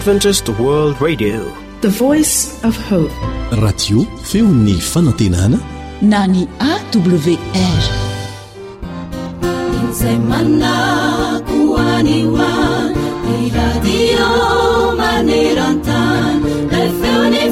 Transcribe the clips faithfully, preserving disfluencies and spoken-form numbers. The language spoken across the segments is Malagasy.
Adventist World Radio, the voice of hope. Radio feon'ny fanantenana na ny A W R. Semana kuaniwa ni radio manerantan na feoni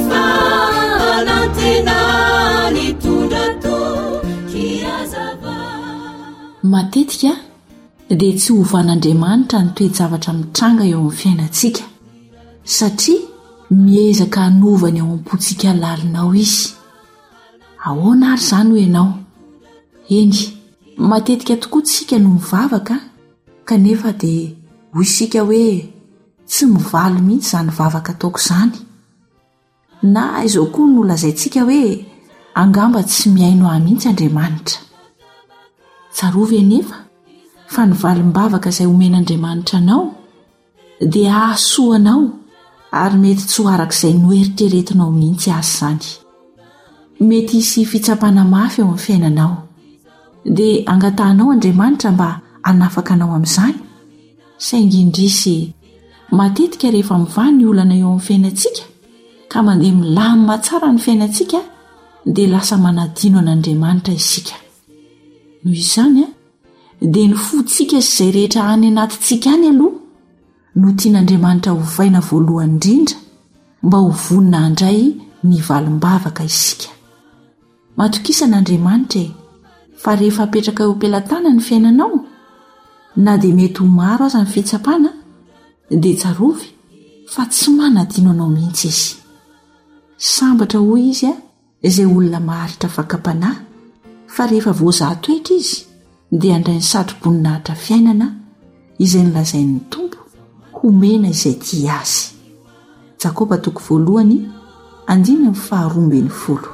fanantenana ni tundato kiazava. Matetika dia tsy hovan'Andriamanitra ny toe-javatra mitranga eo amin'ny fiainantsika satria miezaka hanovany ao am-pontsika lalinao izy. Ahoana ary izany ho ianao? Eny, matetika tokoa tsika no mivavaka kanefa dia ho isika hoe tsy mivaly mihitsy izany vavaka ataoko izany, na izao koa no lazaintsika hoe angamba tsy miaino ahy mihitsy Andriamanitra. Tsarovy anefa fa ny valim-bavaka izay omen'Andriamanitra anao dia ahasoanao ary mety tsy ho arak'izay noeritreretinao mihitsy azy izany. Mety hisy fitsapana mafy eo amin'ny fiainanao dia angatahanao Andriamanitra mba hanafaka anao amin'izany. Saingy indrisy matetika rehefa mivaha ny olana eo amin'ny fiainantsika ka mandeha milamina tsara ny fiainantsika dia lasa manadino an'Andriamanitra isika. Noho izany a dia ny fontsika sy izay rehetra any anatintsika any aloha no tian'Andriamanitra hovaina voalohany indrindra mba ho vonina handray ny valim-bavaka isika. Matokisan'Andriamanitra fa rehefa apetraka eo am-pelantana ny fiainanao na dia mety ho maro aza ny fitsapana dia tsarovy fa tsy manadino anao mihitsy izy. Sambatra hoy izy a izay olona maharitra fakapanahy fa rehefa voazaha toetra izy dia handray ny satroboninahitra fiainana izay nolazain'ny Tompo homena izay tia azy. Jakoba toko voalohany andininy ny faharoa ambin'ny folo.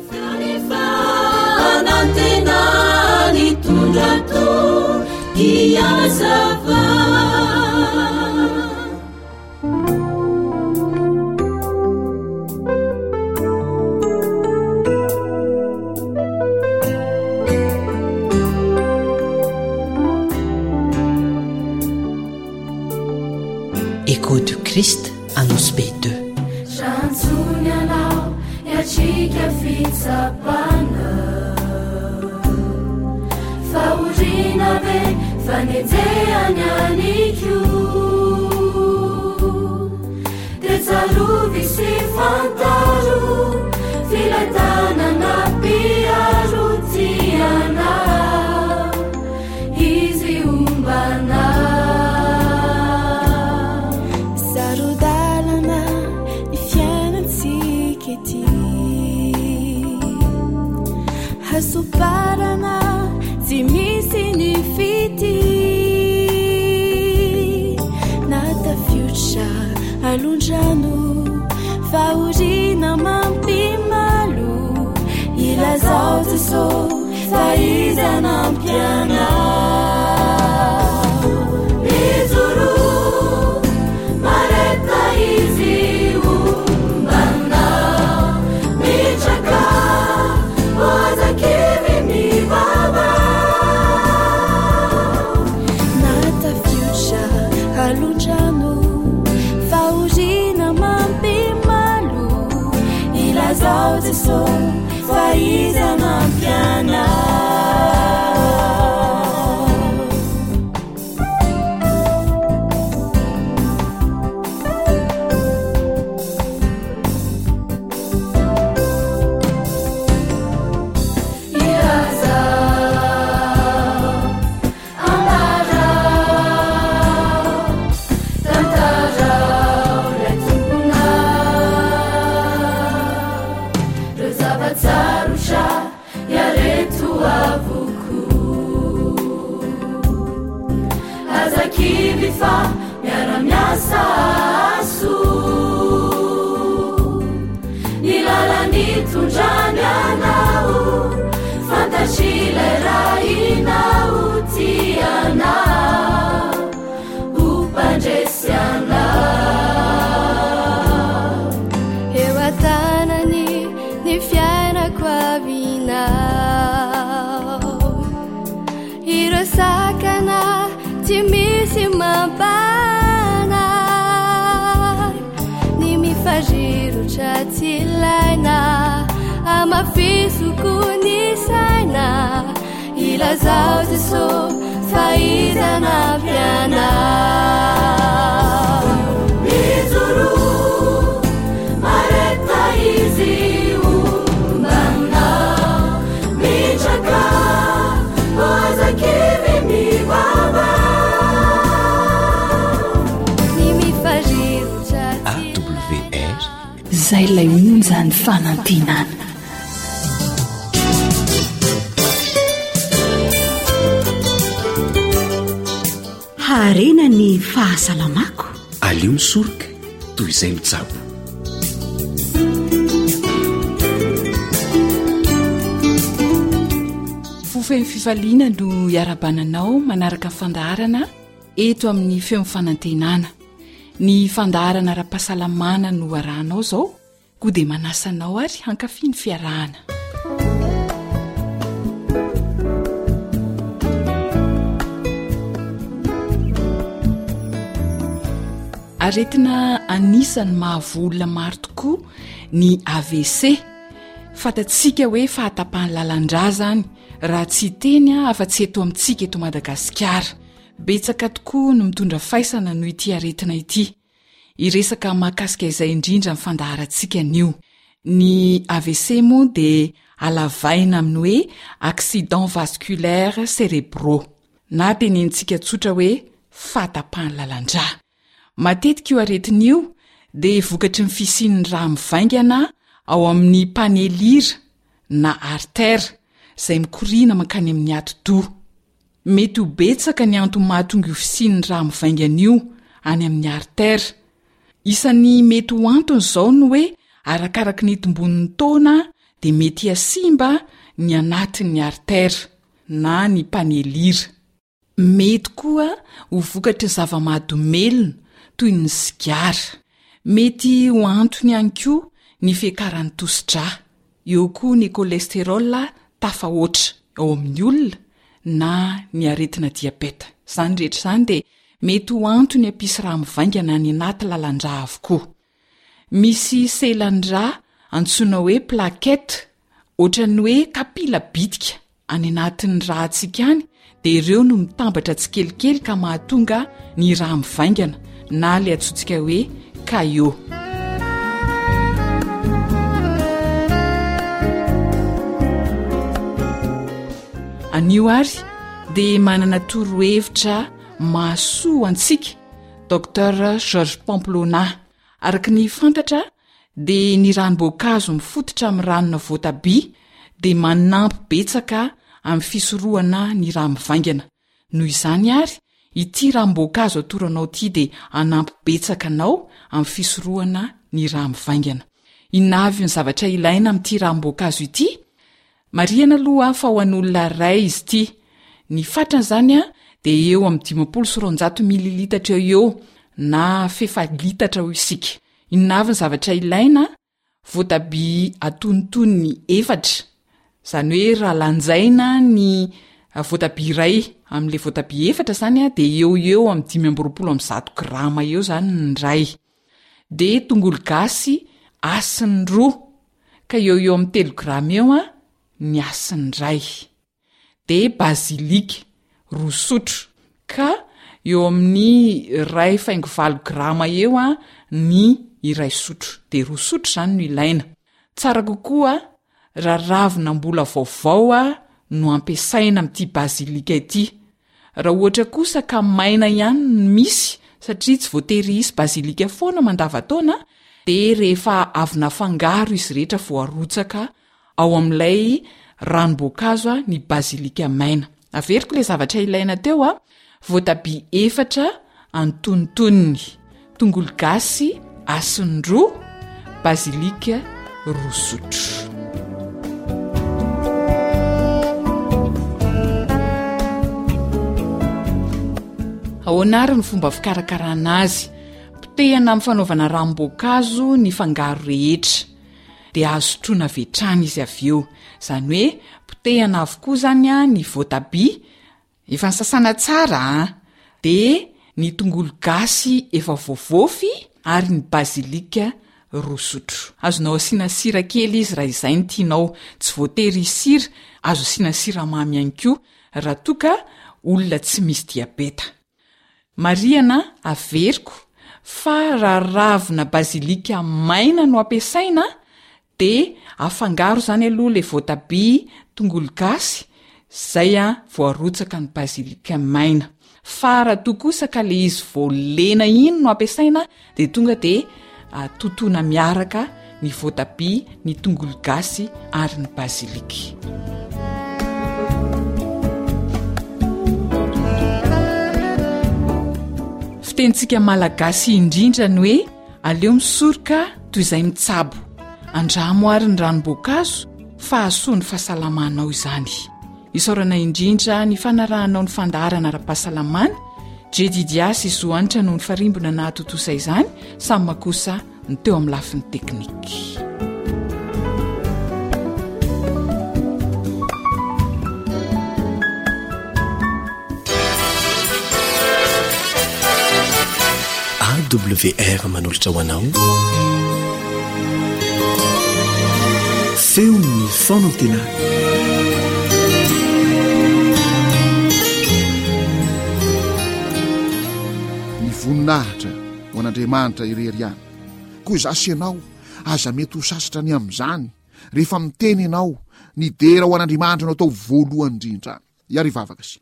Écho de Christ annonce B deux. Chansunianao yatsika fitsapana faurina be fanenjeany aniko tetsarovy sy fantaro filatanana piaro tiana izy ombana Hasuparana tsy misy ny fity nata future alondrano faorina mampimalo ilazao Jesosy faizana ampiana mizuru mareta izy umbana mitraka Oza kimi mi baba Nata future halunjano faujina mampi malu ilazao Jesosy faiza mampiana Sakana timisi mabana ilazao Jesosy faizana piana mizuru mareta izy umbana mitraka ozakivy mivava ny mifazirotra A W R zay lay onjany fanantenana harena ny fahasalamako alio misoroka toy izay mitsabo fofeny fifaliana no iarabananao manaraka fandaharana eto amin'ny feo fanantenana ny fandaharana ara-pahasalamana no arahanao zao koa dia manasanao ary hankafy ny fiarahana aretina anisany mahavolona maro tokoa ny A V C fatatsika hoe fahatapahany lalandra zany raha tsy teny afa-tsy eto amintsika eto Madagasikara betsaka tokoa no mitondra faisana noho ity aretina ity iresaka mahakasika izay indrindra ny fandaharantsika nio ny A V C moa dia alavaina amin'ny hoe accident vasculaire cérébraux na tenentsika tsotra hoe fahatapahany lalandra matetika io aretin'io dia vokatry ny fisian'ny raha mivaingana ao amin'ny panelira na artère izay mikorina mankany amin'ny ati-doha mety ho betsaka ny antony mahatonga io fisian'ny raha mivaingana io any amin'ny artère isan'ny mety ho antony izao no hoe arakaraka ny tombon'ny taona dia mety hasimba ny anatin'ny artère na ny panelira mety koa ho vokatry ny zava-mahadomelina toy ny sigara mety ho antony ihany koa ny fiakaran'ny tosidra eo koa ny cholesterol tafahoatra ao amin'ny olona na ny aretina diabeta izany rehetra izany dia mety ho antony hampisy raha mivaingana ny anaty lalandra avokoa misy selandra antsoina hoe plaquette ohatran'ny hoe kapila bitika any anatin'ny rahantsika any dia ireo no mitambatra tsikelikely ka mahatonga ny raha mivaingana na le atsotsika hoe caillot anio ary dia manana torohevitra mahasoa antsika docteur Georges Pamplona araka ny fantatra dia ny ranom-boankazo mifototra amin'ny ranona voatabia dia manampy betsaka amin'ny fisorohana ny raha mivaingana noho izany ary ity ranom-boankazo atoranao ity dia anampy betsaka anao amin'ny fisorohana ny raha mivaingana inavy ny zavatra ilaina amin'ity ranom-boankazo ity mariana aloha fa ho an'olona ray izy ity ny fatrany izany a dia eo amin'ny dimampolo sy roanjato mililitatra eo eo na fefalitatra ho isika inavy ny zavatra ilaina voatabia atonotony efatra izany hoe raha lanjaina ny voatabia iray amin'ilay voatabia efatra izany a dia eo eo amin'ny dimy amby roapolo amby zato grama eo izany ny ray dia tongolo gasy asiny roa ka eo eo amin'ny telo grama eo a ny asiny ray dia bazilika roa sotro ka eo amin'ny ray faingo valo grama eo a ny iray sotro dia roa sotro izany no ilaina tsara kokoa raha ravina mbola vaovao a no ampiasaina amin'ity bazilika ity raha ohatra kosa ka maina ihany ny misy satria tsy voatery isy bazilika foana mandavataona dia rehefa avy nafangaro izy rehetra voarotsaka ao amin'ilay ranom-boankazo ny bazilika maina averiko ilay zavatra ilaina teo a voatabia efatra antonontonony tongolo gasy asiny roa bazilika roa sotro ao anariny fomba fikarakarana azy potehana amin'ny fanaovana ranom-boankazo ny fangaro rehetra dia azo sotroina vetrany izy avy eo izany hoe potehana avokoa izany a ny voatabia efa nisasana tsara a dia ny tongolo gasy efa voavofy ary ny bazilika roa sotro azonao asiana sira kely izy raha izay ny tianao tsy voatery sira azo asiana siramamy ihany koa raha toka olona tsy misy diabeta. Mariana averiko fa raha ravina bazilika maina no ampiasaina de afangaro zany aloha le voatabia, tongolo gasy, zay a voarotsaka ny bazilika maina. Fa raha toa kosa ka le izy voalena iny no ampiasaina de tonga de totona miaraka ny voatabia, ny tongolo gasy ary ny bazilika. Fitentsika malagasy indrindra ny hoe aleo misoroka toy izay mitsabo. Andramo ary ny ranom-boankazo fa hasoa ny fahasalamanao izany. Isaorana indrindra ny fanarahanao ny fandaharana ara-pahasalamana. Jedidiasy izoanitra noho ny farimbona nahatotosa izany, samy makosa ny teo amin'ny lafiny teknika. A W R manolotra ho anao feo ny fonantena. Ny voninahitra ho an'Andriamanitra irery ihany. Koa zasy ianao aza mety ho sasatra ny amin'izany rehefa miteny ianao ny dera ho an'Andriamanitra no atao voalohany indrindra. Iary vavaka sy.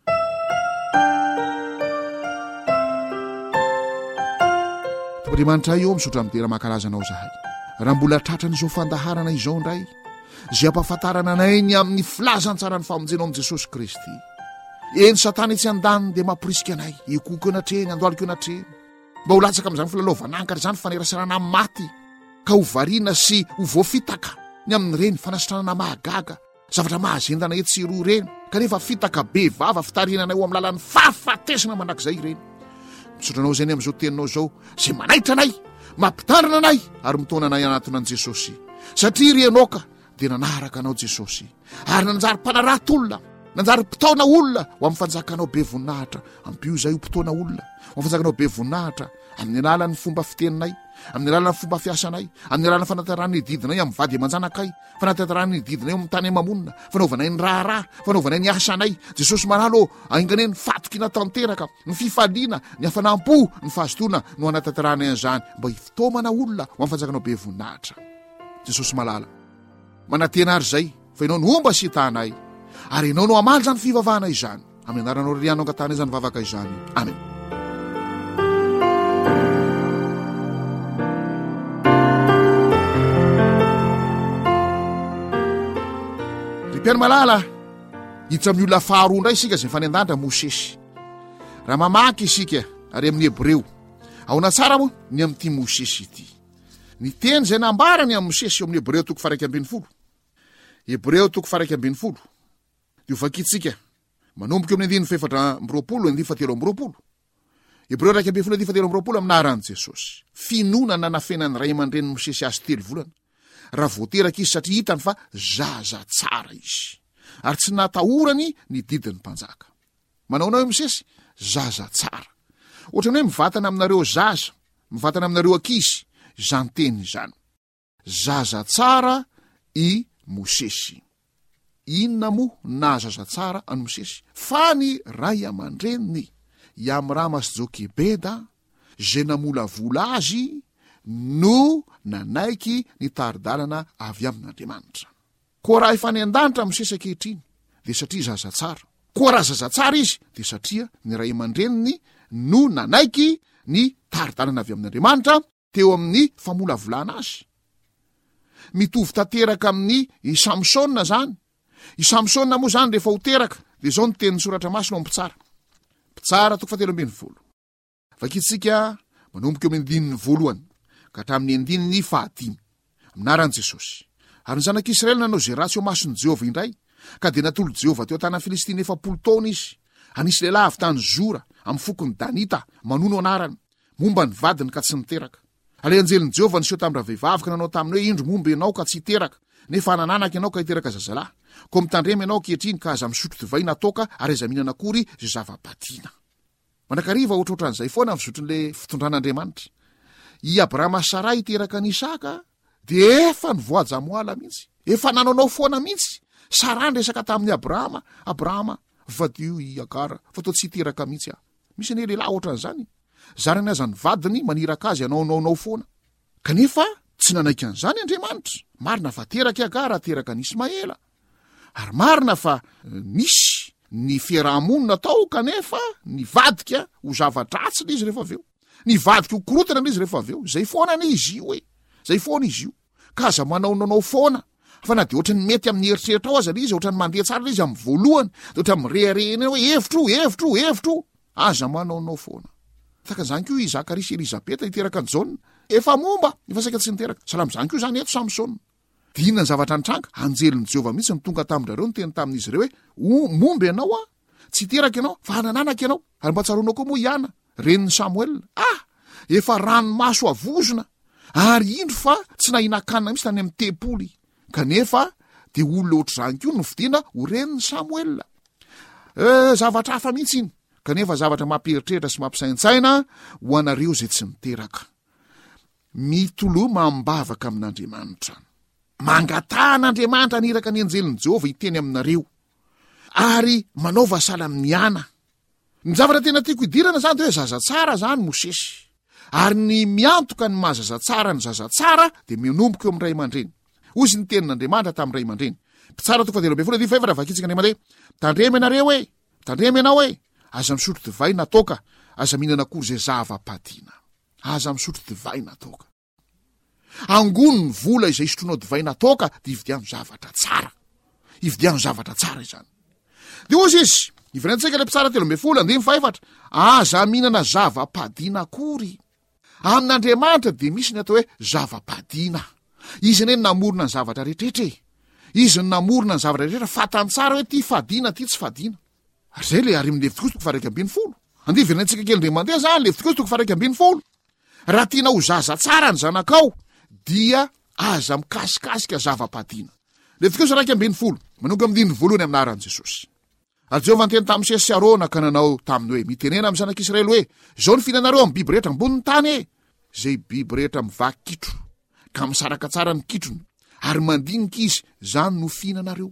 Andriamanitra io misotra amin'ny dera mahakalazanao zahay. Raha mbola tratran'izao fandaharana izao indray, zay ampahafantarana anay ny amin'ny filazantsara ny famonjenao amin'i Jesosy Kristy. Eny Satana etsy andaniny dia mampirisika anay, ekoko anatreny, andoaliko anatreny. Mba ho latsaka amin'izany filalovan'ankatra izany fanerasarana maty, ka ho variana sy ho voafitaka ny amin'ireny fanasitranana mahagaga, zavatra mahazendana etsy roa ireny, kanefa fitaka be vava fitarinanay ho amin'ny lalan'ny fahafatesana mandrakizay ireny. Misotranao zay ny amin'izao teninao zao, zay manaitra anay, mampitarina anay ary mitona anay anatona an' Jesosy. Satria ry ianao ka dia nanaraka anao Jesosy, ary nanjary mpanarato olona, nanjary mpitaona olona ho amin'ny fanjakanao be voninahitra. Ampio zay ho mpitaona olona ho amin'ny fanjakanao be voninahitra amin'ny alalan'ny fomba fiteninay, amin'ny alalan'ny fomba fiasanay, amin'ny alalan'ny fanatanterahany didinay amin'ny vady aman-janakay, fanatanterahany didinay amin'ny tany mamonina, fanaovanay ny raharaha, fanaovanay ny asanay. Jesosy manalo ainganeny fatoky natanteraka, ny fifaliana, ny hafanampo, ny fahazotoana no anatanteranay an'izany mba hifitomana olona ho amin'ny fanjakanao be voninahitra. Jesosy malala manatena ary zay fa ianao no omba sy hitanay, ary ianao no amaly zany fivavahana izany. Amin'ny anaranao rianao angatana izany vavaka izany. Amen. Piano malala hiditra amin'ny olona faharoa indray isika zay fanendandra Mosesy. Raha mamaky isika ary amin'ny Hebreo, aona tsara moa ny amin'ity Mosesy ity. Ny teny zay nambarany amin'ny Mosesy eo amin'ny Hebreo toko faraiky ambin'ny folo. Hebreo toko faraiky ambin'ny folo. Dio vakitsika manomboka eo amin'ny andiny faefatra ambiroapolo, andiny fatelo ambiroapolo. Hebreo raiky ambin'ny folo, andiny fatelo ambiroapolo aminaran'i Jesosy. Finonana nafenan'ny ray aman-dreniny Mosesy azy telo volana. Raha voateraka izy satria hitany fa zaza tsara izy, ary tsy natahorany ny didin'ny mpanjaka. Manaonao io Mosesy zaza tsara. Ohatrany hoe mivatana aminareo zaza, mivatana aminareo ankizy, zany teny izany. Zaza tsara i Mosesy. Inona moa na zaza tsara any Mosesy? Fa ny ray aman-dreniny Iamrama sy Jokebeda, zay namolavola azy no nanaiky ny taridalana avy amin'Andriamanitra. Koa raha efa nian-danitra Mosesy ankehitriny dia satria zaza tsara. Koa raha zaza tsara izy dia satria ny ray aman-dreniny no nanaiky ny taridalana avy amin'Andriamanitra teo amin'ny famolavolana azy. Mitovy tanteraka amin'ny i Samsona zany. I Samsona moa zany rehefa ho teraka dia zao ny tenin'ny soratra masina ao Mpitsara. Mpitsara toko fatelo ambin'ny folo. Vakitsika manomboka eo amin'ny andininy voalohany ka hatramin'ny andininy fahadimy. Aminaran'i Jesosy. Ary ny zanak'Israely nanao zay ratsy eo mason'i Jehova indray, ka dia natolo Jehova teo an-tanan'ny Filistina efapolo taona izy. Anisy lehilahy avy tany Zora amin'ny fokony Danita manono anarany, momba ny vadiny ka tsy niteraka. Ale anjelin'i Jehova niseho tamin'ny ravehivavy ka nanao taminy hoe indro momba ianao ka tsy hiteraka, nefa anananaka ianao ka hiteraka zazalahy. Koa mitandrema ianao kehitriny ka aza misotro divay natoka ary aza mihinana akory zay zava-batiana. Manakariva ohatrohatran'izay foana amin'ny zotryn'le fitondran'Andriamanitra. I Abrahama sy Sarai hiteraka ny Isaka dia efa nivoaja moala mihitsy. Efa nanaonao foana mihitsy. Sara resaka tamin'ny Abrahama, Abrahama, vadio iagara fa to tsy hiteraka mihitsy ah misy ane lehilahy ohatran'zany zarany azany vadiny maniraka azy anao naonao foana kanefa tsy nanaiky an'izany Andriamanitra marina fa teraka agara teraka nisy mahela ary marina fa nisy ny fiarahamonina tao kanefa ny vadika ho zava-dratsy le izy rehefa aveo ny vadika ho korotana le izy rehefa aveo zay foana ne izy io e zay foana izy io ka aza manao nanao foana fa na de ohatrany mety amin'ny heritreritra ao aza le izy ohatrany mandeha tsara le izy amin'ny voalohany de ohatrany mirehirehina hoe hevitro hevitro hevitro aza manaonao foana takan'izany ko i Zakaria sy Elizabeta iteraka ny Jaona efa momba efa saika tsy niteraka salam'izany ko zany eto Samsona dina ny zavatra nitranga anjelin'ny Jehova mihitsy ny tonga tamin'ireo ny teny tamin'izy ireo hoe momba ianao a tsy teraka ianao fa hanananaka ianao ary mba tsaronao koa moa iana renin'ny Samuel ah efa ranomaso avozona ary indro fa tsy nahinakanina mihitsy tany amin'ny tempoly kanefa de olona ohatr'izany ko no fidina ho renin'ny Samuel e zavatra hafa mihitsy iny kanefa zavatra mamperitreritra sy mampisaintsaina ho anareo zay tsy miteraka mitoloha mambavaka amin'Andriamanitra mangatan'Andriamanitra niraka ny anjelin'ny Jehova hiteny aminareo ary manao vasala amin'ny ana ny zavatra tena tiako idirana zany de hoe zaza tsara zany Mosesy ary ny miantoka ny mahazaza tsara ny zaza tsara de mionomboka eo amin'ny ray aman-dreny ozy ny tenin'Andriamanitra tamin'ny ray aman-dreny mpitsara toko fahatelo ambin'ny folo dia faefatra vakitsika Andriamanitra tandremy ianareo e tandremy ianao e aza misotro divay natoka aza mihinana akory zay zava-padiana aza misotro divay natoka angony ny vola izay isotronao divay natoka de ividiano zavatra tsara ividiano zavatra tsara izany de ozy izy ivirantsika le mpitsara telo ambin'ny folo andimy faefatra aza mihinana zava-padiana akory amin'Andriamanitra de misy ny atao hoe zava-padiana izy ne namorona ny zavatra rehetrehtre izy ny namorona ny zavatra rehetrehtra fatany tsara hoe ty fadiana ty tsy fadiana ary zay le ary amin'ny levitikozy toko faha raiky ambin'ny folo ande ivirantsika kely ndray mandeha zany levitikozy toko faha raiky ambin'ny folo raha tiana ho zaza tsara ny zanakao dia aza mikasikasika zava-padiana levitikozy raiky ambin'ny folo manomboka amin'ny dimy voalohany amin'ny anaran'i Jesosy ary Jehova niteny tamin'ny Mosesy sy Arona ka nanao taminy hoe mitenena amin'ny zanak'Israely hoe zao ny finanareo amin'ny biby rehetra ambony tany e zay biby rehetra mivaky kitro ka misaraka tsara ny kitrony ary mandinika izy zany no fihinanareo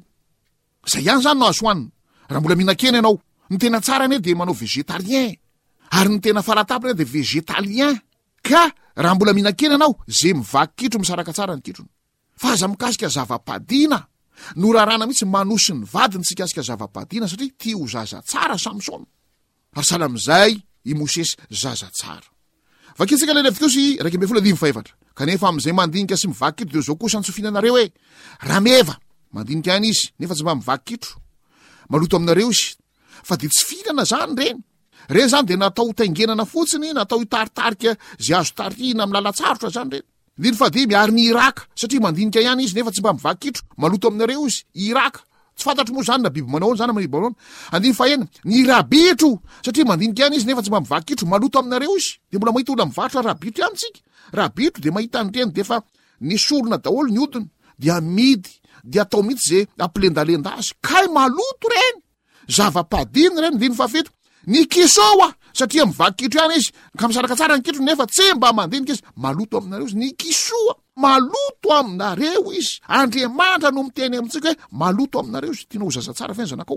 zay ihany zany no azo hoanina raha mbola mihinan-kena ianao ny tena tsara ane de manao végétalien ary ny tena faratapina de végétalien ka raha mbola mihinan-kena ianao zay mivaky kitro misaraka tsara ny kitrony fa aza mikasika zava-padiana no rarana mihitsy manosy ny vadiny tsy kasika zava-padiana satria tia ho zaza tsara Samsona ary salam'izay i Mosesy zaza tsara vakitsika le levitikozy raiky ambin'ny folo dimy faefatra kanefa am'izay mandinika sy mivaky kitro de zao kosa ny tsofinanareo hoe rameva mandinika any izy nefa tsy mba mivaky kitro maloto aminareo izy fa de tsy fihinana zany reny reny zany de natao taingenana fotsiny natao hitaritarika zay azo tarina amin'ny lalatsarotra zany reny ndiny fadimy ary ny iraka satria mandinika ihany izy nefa tsy mba mivaky kitro maloto aminareo izy iraka tsy fantatro moa zany na biby manao zany amin'ny biby andiny fahenina ny rabitro satria mandinika ihany izy nefa tsy mba mivaky kitro maloto aminareo izy de mbola mahita olona mivarotra rabitro ihany tsika rabitro de mahita an'ireny de fa nisorona daholo ny odiny de amidy de atao mihitsy zay ampilendalenda azy kay maloto reny zava-padiny reny ndiny fafito ny kisoa satria mivaky kitro ihany izy ka misaraka tsara ny kitro nefa tsy mba mandinika izy maloto aminareo izy ny kisoa maloto aminareo izy Andriamanitra no miteny amintsika hoe maloto aminareo izy tiana ho zaza tsara fa ny zanakao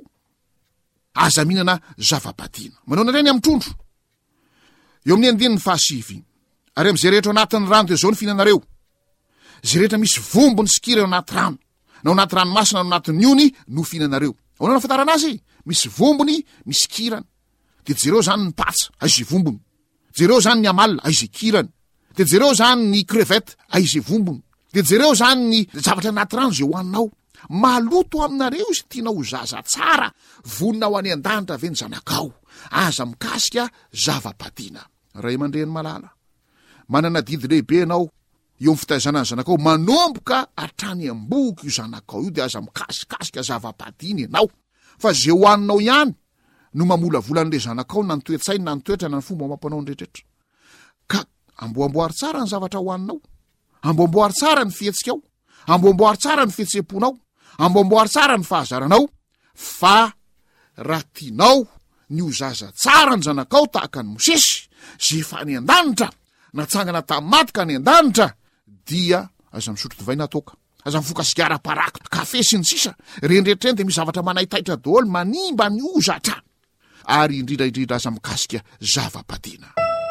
aza mihinana zava-padiana manao nareny amin'ny trondro eo amin'ny andininy fahasivy ary am'izay rehetra anatin'ny rano de zao ny fihinanareo zay rehetra misy vombony sikira eo anaty rano na anaty ranomasina no anatin'ny ony no fihinanareo ao nana fatarana azy misy vombony misy kirany de jereo zany ny patsa aizy vombony jereo zany ny amalina aizy kirany de jereo zany ny crevette aizy vombony de jereo zany ny zavatra anaty rano zay hoaninao maloto aminareo izy tiana ho zaza tsara vonina ho any an-danitra ve ny zanakao aza mikasika zava-padiana ray aman-dreny malala manana didy lehibe ianao eo amin'ny fitaizana ny zanakao manomboka atrany am-boky io zanakao io de aza mikasikasika zava-padiana ianao fa zay hoaninao ihany no mamolavolan'le zanakao na nytoetsainy na nytoetra na ny fomba mampanao ny rehetrrehetra ka amboamboary tsara ny zavatra hoaninao amboamboary tsara ny fihetsikao amboamboary tsara ny fihetseponao amboamboary tsara ny fahazaranao fa raha tianao ny ho zaza tsara ny zanakao tahaka ny Mosesy zay fa ny an-danitra natsangana tamin'ny maty ka ny an-danitra dia aza misotro divay natoka aza mifoka sigara-parako kafe sy ny sisa renrehetra eny de misy zavatra manaytaitra daholo manimba ny ozatra ary indrindraindrindra aza mikasika zava-padina.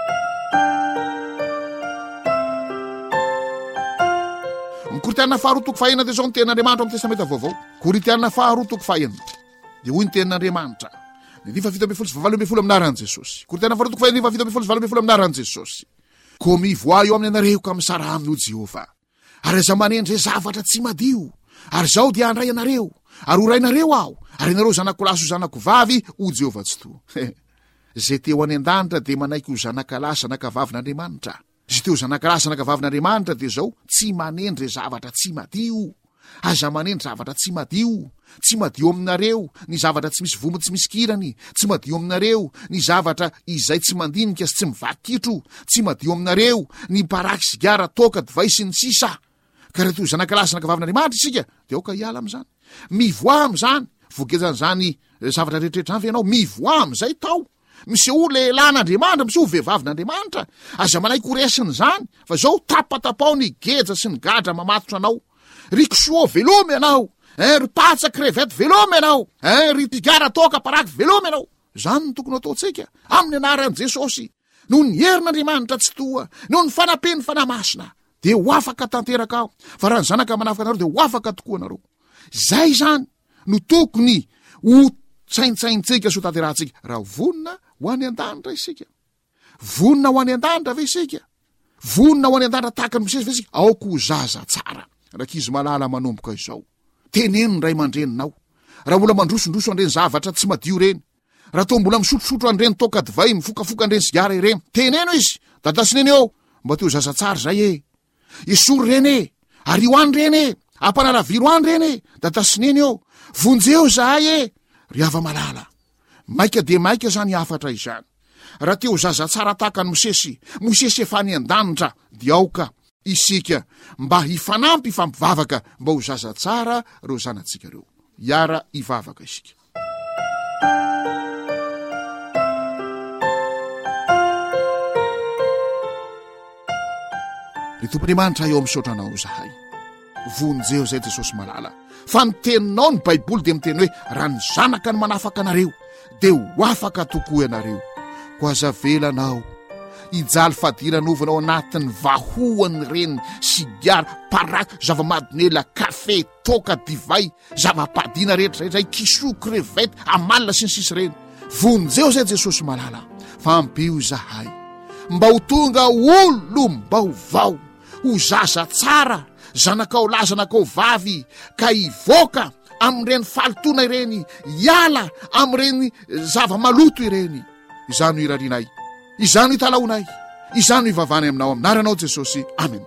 Koritianina faharoa toko fahaenina de zao ny tenin'Andriamanitra amin'ny testamenta vaovao. Koritianina faharoa toko fahaenina de hoy ny tenin'Andriamanitra ny fa fito amby folo sy valo amby folo aminaran'i Jesosy. Koritianina faharoa toko fahaenina fa fito amby folo sy valo amby folo aminaran'i Jesosy. Ko mivoa eo amin'ny anareo ka misara aminy o Jehova ary aza manendry zavatra tsy madio ary zao dia andray anareo ary horainareo aho ary ianareo zanako lahy sy zanako vavy o Jehova tsy to. Zay teo any an-danitra de manaiky ho zanaka lahy zanaka vavin'Andriamanitra. Zay teo zanaka lahy zanaka vavin'Andriamanitra de zao tsy manendry zavatra tsy madio. Aza manendry zavatra tsy madio. Tsy madio aminareo ny zavatra tsy misy vomo tsy misy kirany. Tsy madio aminareo ny zavatra izay tsy mandinika sy tsy mivakitro. Tsy madio aminareo ny paraky sigara toka divay sy ny sisa. Ka raha teo zanaka lahy zanaka vavin'Andriamanitra isika de oka hiala am'zany. Mivoa am'zany. Vogezan'zany zavatra rehetrarehetra avy ianao mivoa am'zay tao. Misy o lehilahin'Andriamanitra, misy o vehivavin'Andriamanitra. Aza manaiky horesiny zany fa zao tapatapao ny geja sy ny gadra mamatotra anao. Ry kisoa velomy ianao, hein, ry patsa crevette velomy ianao, hein, ry tigara toka paraky velomy ianao. Zany no tokony ataontsika amin'ny anaran'i Jesosy. Noho ny herin'Andriamanitra tsy toa, noho ny fanapeny fanamasina, de ho afaka tanteraka aho. Fa raha ny zanaka manafaka anareo de ho afaka tokoa anareo. Zay zany no tokony ho tsaintsaintsika so tanterahantsika. Raha vonina ho any an-danitra isika. Vonina ho any an-danitra ve isika? Vonina ho any an-danitra tahaka ny Mosesy ve isika? Aoko ho zaza tsara. Rakizy malala manomboka izao. Teneno ray aman-dreninao. Raha mbola mandrosondroso andreny zavatra tsy madio reny. Raha to mbola misotrosotro andreny toka divay mifokafoka andreny sigara ireny. Teneno izy. Dadasineny eo. Mba teo zaza tsara zay e. Isory reny e. Ary ho any reny e. Ampanalaviro any reny e. Dadasineny eo. Vonjeo zahay e. Ry ava malala. Maika de maika zany afatra izany. Raha teo zaza tsara tahaka ny Mosesy, Mosesy efa any an-danitra, dia aoka isika mba hifanampy fampivavaka mba ho zaza tsara reo zanatsika reo. Iara ivavaka isika. Ny Tompon'Andriamanitra eo amisaotranao zahay. Vonjeo zay Jesosy malala. Fa miteninao ny Baiboly de miteny hoe raha ny zanaka ny manafaka anareo de ho afaka tokoa ianareo. Ko aza velanao ijaly fadiranovana ao anatin'ny vahoany reny sigara, paraky, zava-madinela, kafe, toka, divay, zava-padina rehetrarehetra, kiso, crevette, amalina sy ny sisy reny. Vonjeo zay Jesosy malala. Fampio zahay mba ho tonga olo mba ho vao, ho zaza tsara, zanakao lahy zanakao vavy, ka ivoaka am'ireny falotona ireny, iala am'ireny zava-maloto ireny. Izano irarinay, izano italaonay, izano ivavany aminao aminaranao Jesosy. Amen.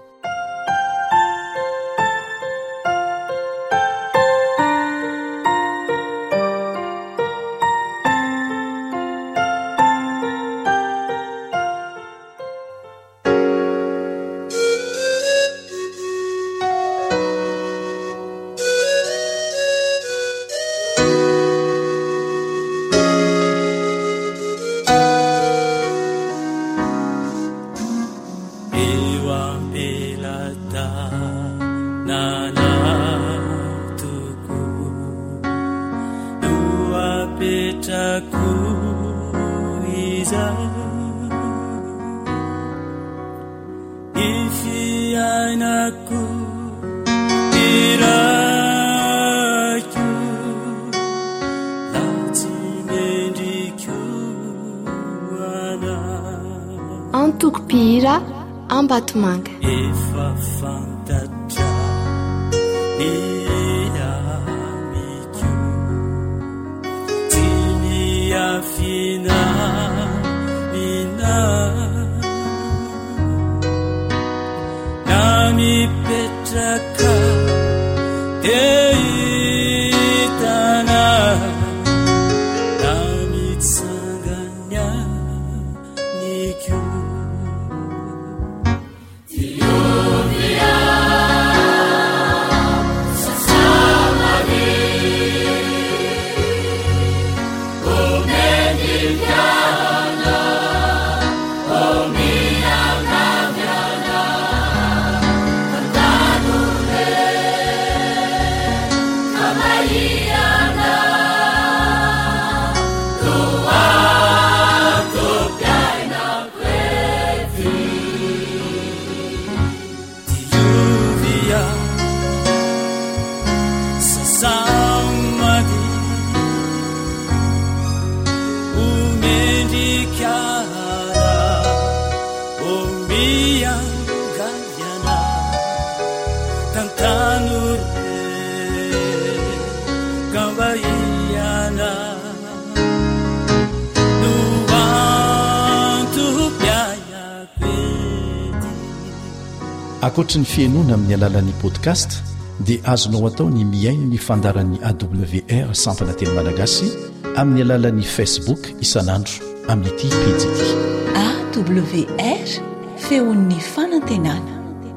Antokopira Ambatomanga. Efa fantatra ni amiko tsy miafina mina na mipetraka de hitana na mitsanganya niko. Yeah. akoatra ny fiainoana amin'ny alalan'ni podcast dia azonao atao ny miaino ny fandaran'ny awr sampana teny malagasy amin'ny alalan'ni facebook isanandro amin'ity pejity awr feon'ny fanantenana.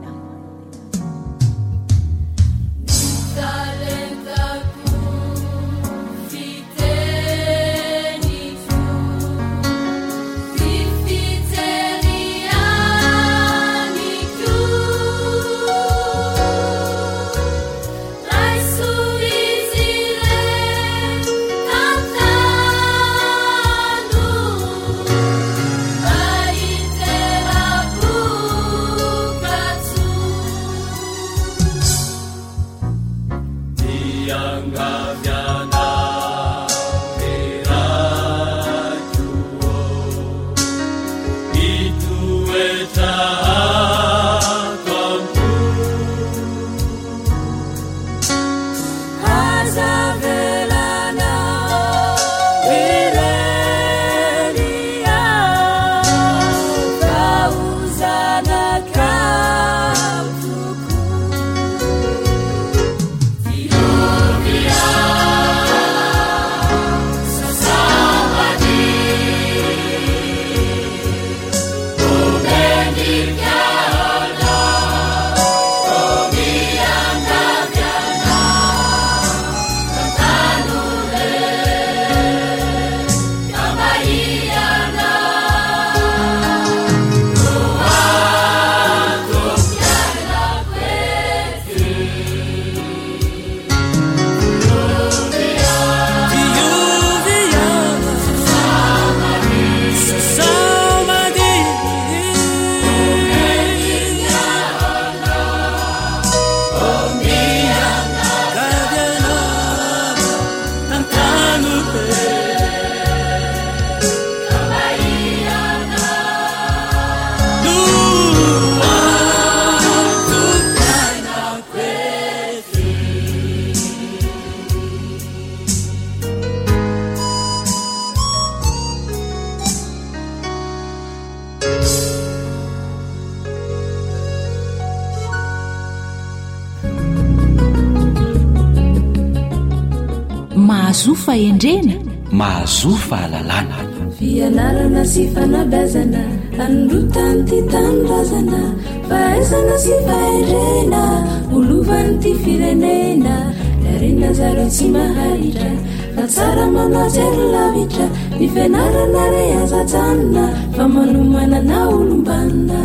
Mahazo fahendrena, mahazo fahalalana, fianarana sy fanabazana, androtany ty tanindrazana, fahaizana sy fahendrena, olovany ty firenena, darena zareo tsy maharitra, fa tsara manajery lavitra, ny fianarana re azajanona, fa manomanana olombanina.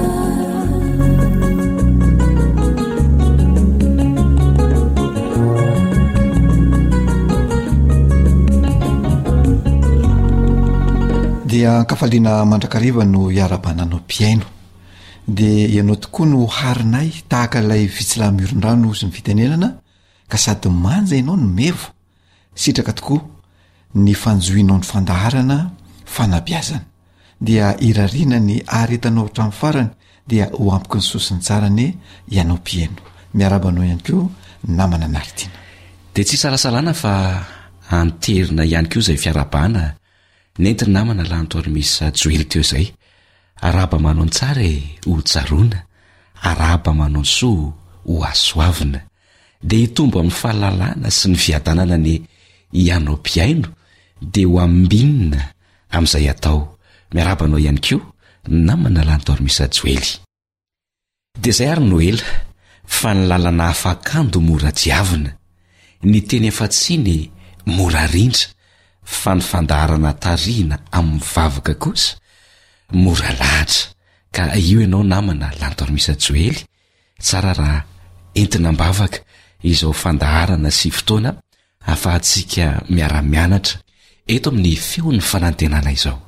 dia kafaliana mandrakariva no iarabananao piaino dia ianao tokoa no harinay tahaka ilay vitsilamiron-drano sy ny fitenenana ka sady manja ianao no mevo sitraka tokoa ny fanjoinao ny fandaharana fanabiazana dia irariana ny aretanao hatramin'ny farany dia ho ampiky ny sosiny tsara ny ianao piaino miarabanao ihany koa namana naritiana dia tsy sarasalana fa anterina ihany koa izay fiarabana nenty namana lantoary misy joely teo izay araba manao ny tsara ho tsaroana araba manao ny soa ho asoavina dia hitombo amin'ny fahalalana sy ny fiadanana ny ianao piaino dia ho ambinina amin'izay atao miarabanao ihany koa namana lantoary misy joely dia izay ary noela fa ny lalana afakando mora jiavina ny teny afa-tsiny mora rindra fa ny fandaharana tarina amin'ny vavaka kosa mora lahatra ka io ianao namana lantoary misy joely tsara raha entina mbavaka izao fandaharana sy fotoana afahantsika miara-mianatra eto amin'ny feon'ny fanantenana izao.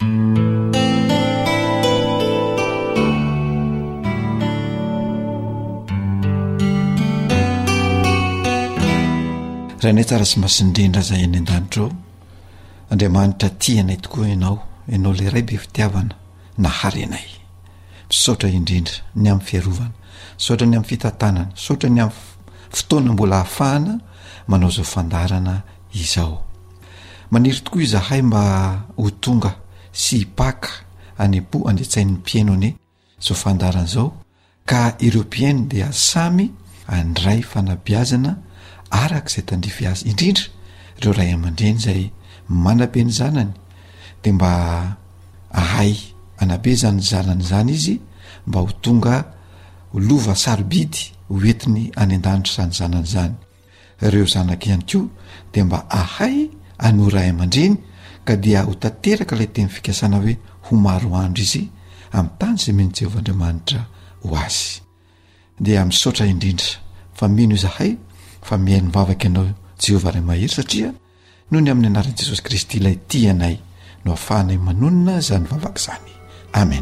raha nay tsara sy masindrindra zay any an-danitra ao andriamanitra tianay tokoa ianao ianao le ray be fitiavana nahary anay misaotra indrindra ny amin'ny fiarovana saotra ny amin'ny fitantanana saotra ny amin'ny fotoana mbola hahafahana manao zao fandarana izao maniry tokoa izahay mba ho tonga sy hipaka any am-po andetsain'ny mpiaino ane zao fandarana zao ka Europeenne dia samy andray fanabeazana arak'izay tandrify azy indrindra ireo ray aman-dreny zay manabe ny zanany de mba ahay anabe zany zanany zany izy mba ho tonga lova sarobidy hoentiny any an-danitra zany zanany zany. Ireo zanaka ihany koa de mba ahay ano ray aman-dreny ka dia ho tanteraka ilay teny fikasana hoe ho maro andro izy amin'ny tany zay meny Jehovahandriamanitra ho azy. Dia misaotra indrindra fa mino izahay fa mihaino mivavaka ianao Jehovah Ray Mahery satria noho ny amin'ny anaran'i Jesosy Kristy ilay tianay no ahafahanay manonona zany vavaka zany. Amen.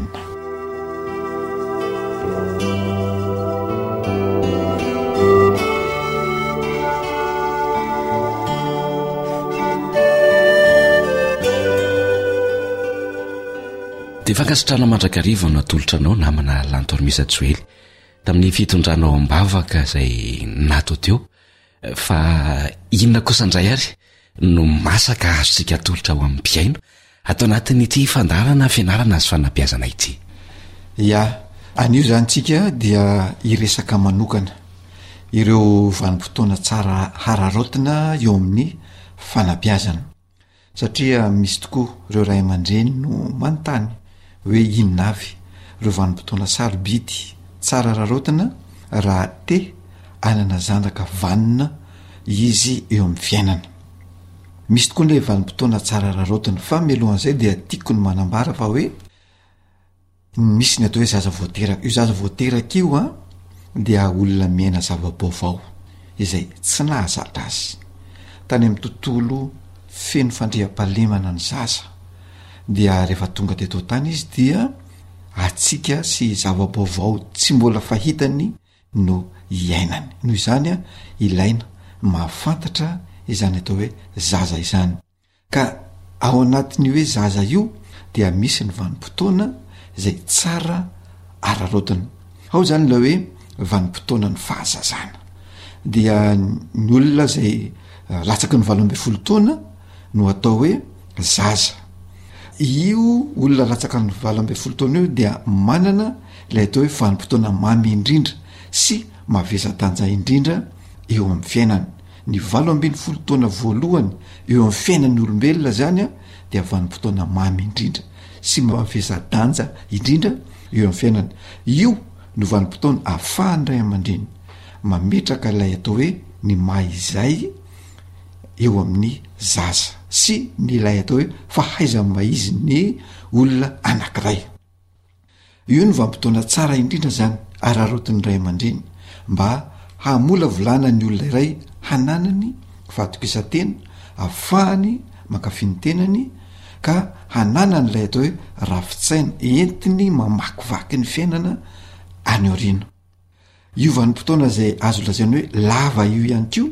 dia fankasitrana mandrakariva no atolotra anao namana lantormisa Joely tamin'ny fitondranao ambavaka zay nato teo fa inona kosandray ary no masaka azontsika atolotra ho amin'ny mpiaino atao anatin'ity fandarana fianarana azy fanabeazana ity. Ya, anio zany tsika dia iresaka manokana ireo vanim-potoana tsara hararotina eo amin'ny fanabeazana satria misy tokoa ireo ray aman-dreny no manontany hoe inona avy ireo vanim-potoana sarobidy tsara hararotina raha te anana zanaka vanina izy eo amin'ny fiainana. Misy tokoa ilay vanim-potoana tsara hararotina fa mialohan'izay dia tiako ny manambara fa hoe misy ny atao hoe zaza voateraka. Io zaza voateraka io a dia olona miaina zava-baovao izay tsy nahazatra azy tany amin'ny tontolo feno fandriam-pahalemana ny zaza dia rehefa tonga teto tany izy dia atsika sy zava-baovao tsy mbola fahitany no iainany. Noho izany a ilaina mahafantatra izany atao hoe zaza izany ka ao anatin'ny hoe zaza io dia misy ny vanim-potoana zay tsara ararotina. Ao zany la hoe vanim-potoana ny fahazazana dia ny olona zay latsaky ny valo ambin'ny folo taona no atao hoe zaza. Io olona latsaka ny valo ambin'ny folo taona io dia manana ilay atao hoe vanim-potoana mamy indrindra sy mavesa-danja indrindra eo amin'ny fiainana. Ny valo ambin'ny folo taona voalohany eo amin'ny fiainan'ny olombelona zany a dia vanim-potoana mamy indrindra sy mavesa-danja indrindra eo amin'ny fiainana. Io no vanim-potoana ahafahany ray aman-dreny mametraka ilay atao hoe ny mahaizay eo amin'ny zaza sy ny ilay atao hoe fahaizany maizy ny olona anankiray. Io ny vanim-potoana tsara indrindra zany ararotin'ny ray aman-dreny mba hamola volana ny olona iray hananany fahatokisa-tena ahafahany mankafy ny tenany ka hananany ilay atao hoe rafitsaina entiny mamakivaky ny fiainana any aoriana. Io vanim-potoana zay azo lazaina hoe lava io ihany koa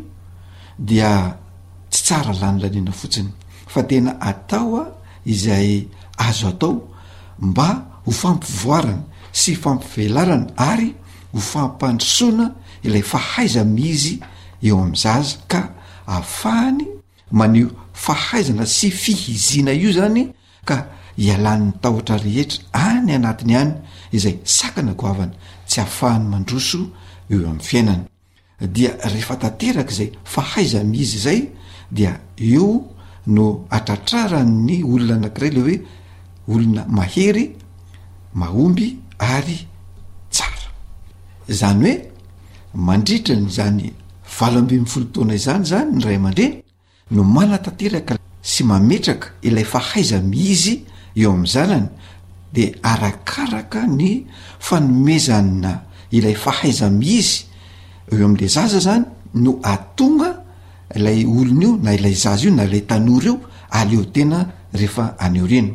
dia tsy tsara lany laniana fotsiny fa tena atao a izay azo atao mba ho fampivoarana sy fampivelarana ary ho fampandrosoana ilay fahaiza mizy eo amin'ny zaza ka ahafahany manio fahaizana sy fihizina io zany ka ialan'ny tahotra rehetra any anatiny any izay sakana goavana tsy ahafahany mandroso eo amin'ny fiainana. Dia rehefa tanteraka izay fahaiza mizy zay dia eo no atratrarany olona anankiray le hoe olona mahery mahomby ary tsara. Zany hoe mandritra ny zany valo ambin'ny folo taona izany zany ny ray aman-dreny no mana tanteraka sy mametraka ilay fahaiza mizy eo amin'ny zanany de arakaraka ny fanomezana ilay fahaiza mizy eo amin'le zaza zany no atonga ilay olona io na ilay zaza io na ilay tanora io aleo tena rehefa any aoriana.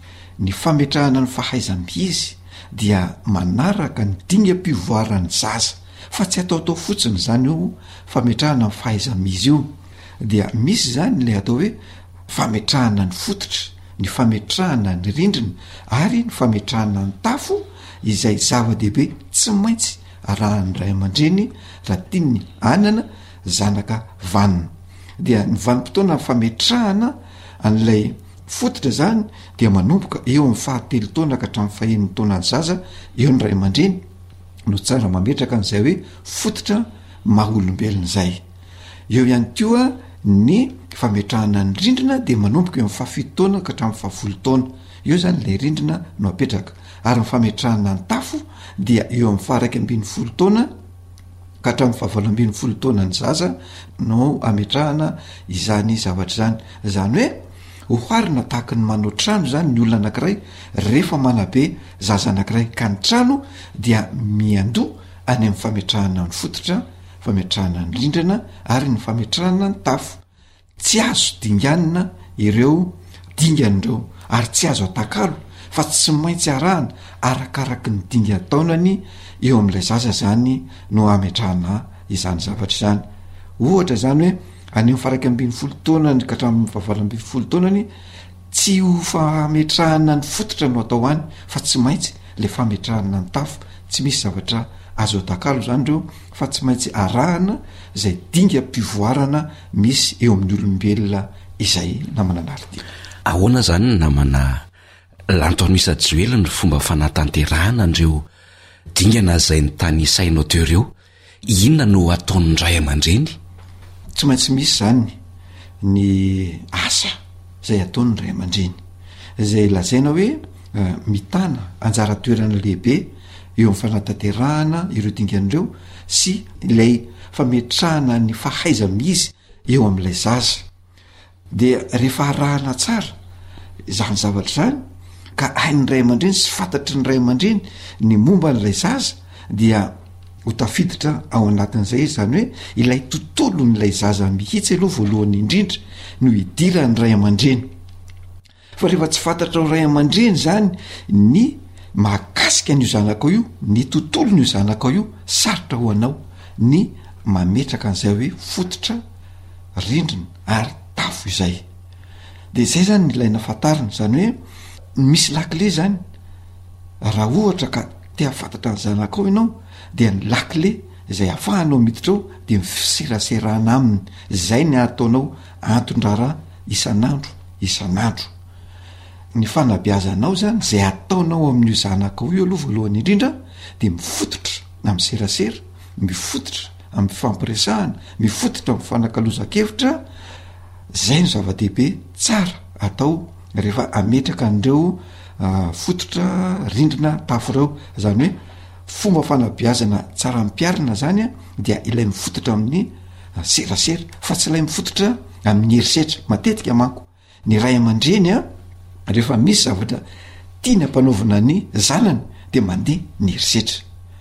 Ny fametrahana ny fahaiza mizy dia manaraka ny dingam-pivoarany zaza fa tsy ataotao fotsiny zany io fametrahana ny fahaiza mizy io dia misy zany ilay atao hoe fametrahana ny fototra, ny fametrahana ny rindrina ary ny fametrahana ny tafo izay zava-dehibe tsy maintsy arahan'ny ray aman-dreny raha tiany anana zanaka vanina. Dia ny vanim-potoana fametrahana an'ilay fototra zany dia manomboka eo amin'ny fahatelo taona ka hatramin'ny faheniny taona ny zaza eo ny ray aman-dreny no tsara mametraka n'izay hoe fototra maha-olombelona zay. Eo ihany koa ny fametrahana ny rindrina de manomboka eo amin'ny fahafito taona ka hatramin'ny fahafolo taona. Eo zany ilay rindrina no apetraka. Ary ny fametrahana ny tafo dia eo amin'ny faharaiky ambin'ny folo taona ka hatramin'ny fahavalo ambin'ny folo taona ny zaza no ametrahana izany zavatra zany. Zany hoe oharina tahaka ny manao trano zany ny olona anankiray rehefa manabe zaza anankiray ka ny trano dia miandoa any amin'ny fametrahana ny fototra, fametrahana ny rindrina ary ny fametrahana ny tafo. Tsy azo dinganina ireo dingan'ireo ary tsy azo atakalo fa tsy maintsy arahana arakaraky ny dinga taonany eo amin'ilay zaza zany no ametrahana izany zavatra izany. Ohatra zany hoe any amin'ny faharaiky ambin'ny folo taonany ka hatramin'ny fahavalo ambin'ny folo taonany tsy ho fametrahana ny fototra no atao any fa tsy maintsy le fametrahana ny tafo. Tsy misy zavatra azo atakalo zany reo fa tsy maintsy arahana zay dinga mpivoarana misy eo amin'ny olombelona izay namana anarity. Ahoana zany namana Lantormisa Joely ny fomba fanatanterahana an'ireo dingana zay ny tany sainao teo ireo? Inona no ataon'ny ray aman-dreny? Tsy maintsy misy zany ny asa zay ataon'ny ray aman-dreny zay lazaina hoe uh, mitana anjara toerana lehibe eo amin'ny fanatanterahana ireo dingan'ireo sy ilay fametrahana ny fahaiza mizy eo amin'ilay zaza. De rehefa arahana tsara zany zavatra zany ka hain'ny ray aman-dreny sy fantatry ny ray aman-dreny ny momba n'ilay zaza dia ho tafiditra ao anatin'izay zany hoe ilay tontolo n'ilay zaza mihitsy aloha voalohany indrindra no hidira ny ray aman-dreny. Fa rehefa tsy fantatra ray aman-dreny zany ny mahakasika n'io zanakao io, ny tontolo n'io zanakao io, sarotra ho anao ny mametraka an'izay hoe fototra, rindrina ary tafo izay. De zay zany ny ilaina fantarina zany hoe misy lakile zany raha ohatra ka te hafantatra ny zanakao ianao dia ny lakile izay ahafahanao miditra ao de mifiseraserana aminy. Zay ny ataonao antondrara isan'andro isan'andro. Ny fanabeazanao zany zay ataonao amin'io zanakao io aloha voalohany indrindra de mifototra amin'ny serasera, mifototra amin'ny fampiresahana, mifototra amin'ny fanakalozan-kevitra. Zay no zava-dehibe tsara atao rehefa ametraka an'ireo uh, fototra, rindrina, tafo ireo. Zany hoe fomba fanabeazana tsara mpiarina zany a dia ilay mifototra amin'ny uh, serasera fa tsy ilay mifototra amin'ny herisetra. Matetika manko ny ray aman-dreny a rehefa misy zavatra tiany ampanaovana ny zanany de mandeha ny herisetra.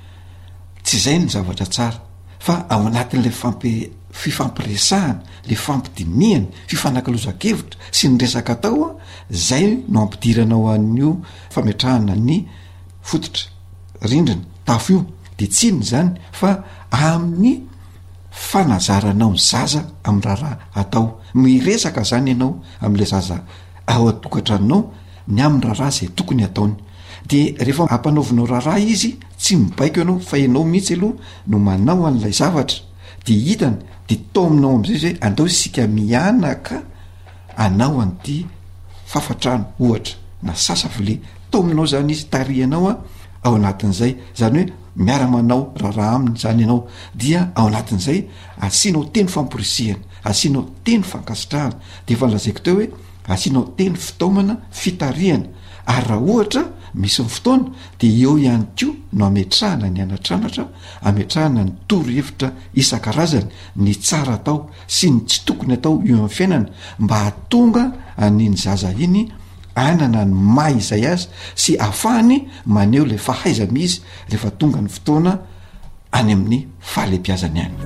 Tsy zay ny zavatra tsara fa ao anatin'ilay fampi fifampiresahana, le fampidiniana, fifanakaloza-kevitra sy ny resaka atao a zay no ampidirana ao an'io fametrahana ny fototra, rindrina, tafo io. De tsiny zany fa amin'ny fanazaranao ny zaza amin'ny raharaha atao. Miresaka zany ianao amin'ilay zaza ao atokantranonao ny amin'ny raharaha zay tokony ataony. De rehefa ampanaovinao raharaha izy tsy mibaiko ianao fa ianao mihitsy aloha no manao an'ilay zavatra de hitany de tao aminao am'izay zay andao isika mianaka anao an'ity fafatrano ohatra na sasavile. Tao aminao zany izy tarihanao a ao anatin'izay zany hoe miara-manao raharaha aminy zany ianao dia ao anatin'izay asianao teny famporisihana, asianao teny fankasitrahana. De efa lazaiko teo hoe asianao teny fitaomana fitarihana. Ary raha ohatra misy ny fotoana de eo ihany koa no ametrahana ny anatranatra, ametrahana ny toro hevitra isan-karazany, ny tsara atao sy ny tsy tokony atao eo amin'ny fiainana mba hatonga an'iny zaza iny anana ny maha izay azy sy ahafahany maneho le fahaiza mizy rehefa tonga ny fotoana any amin'ny fahalebiazany any.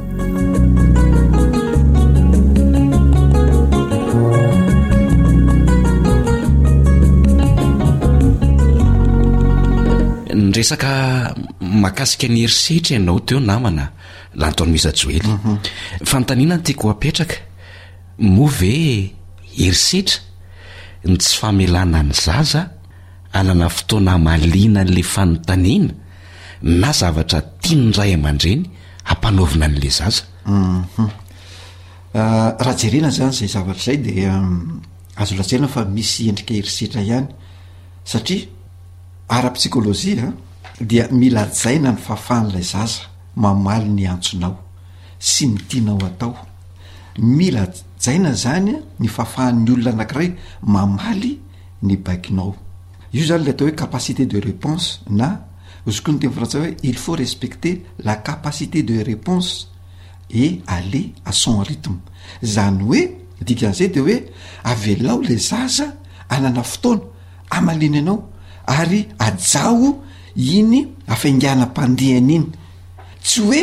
Resaka makasika ny herisetra ianao teo namana Lantormisa Joely. Mm-hmm. Fanontaniana ny tiako apetraka moa ve herisetra ny tsy famelana ny zaza anana fotoana malina n'le fanontaniana na zavatra tiany ray aman-dreny hampanaovina n'le zaza? Mm-hmm. uh, raha jerena zany zay zavatra zay de um, azo lazaina fa misy endrika herisetra ihany satria ara-psikolojia dia mila jaina ny fahafahan'ilay zaza mamaly ny antsonao sy ny tianao atao. Mila jaina zany ny fahafahan'ny olona anankiray mamaly ny baikinao. Io zany le atao hoe capacité de réponse, na ozy koa ny teny frantsay hoe il faut respecter la capacité de réponse et aller à son rythme. Zany hoe dikan'izay de hoe avelao le zaza anana fotoana amaliny anao ary ajao iny afainganam-pandihany iny, tsy hoe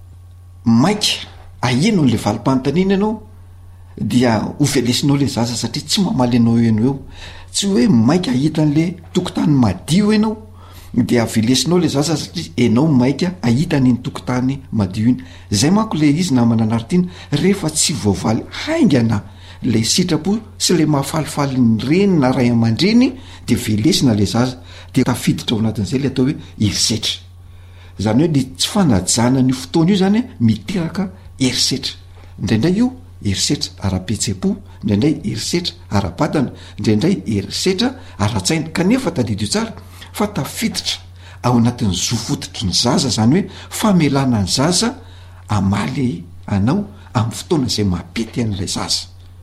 maika ahino le valim-panontaniana ianao dia ho velesinao le zaza satria tsy mamaly anao eno eo, tsy hoe maika ahitan'le tokotany madio ianao dia avelesinao le zaza satria enao maika ahitany iny tokotany madio iny. Zay manko le izy namana anaritiana, rehefa tsy voavaly haingana le sitrapo sy le mahafalifaly ny reny na ray aman-dreny de velesina le zaza de tafiditra ao anatin'izay le atao hoe herisetra. Zany hoe ny tsy fanajana ny fotoana io zany miteraka herisetra. Indraindray io herisetra ara-petsepo, indraindray herisetra ara-batana, indraindray herisetra ara-tsaina. Kanefa tadidio tsara fa tafiditra ao anatin'ny zofototry ny zaza, zany hoe famelana ny zaza amaly anao amin'ny fotoana izay mampety an'ilay zaza.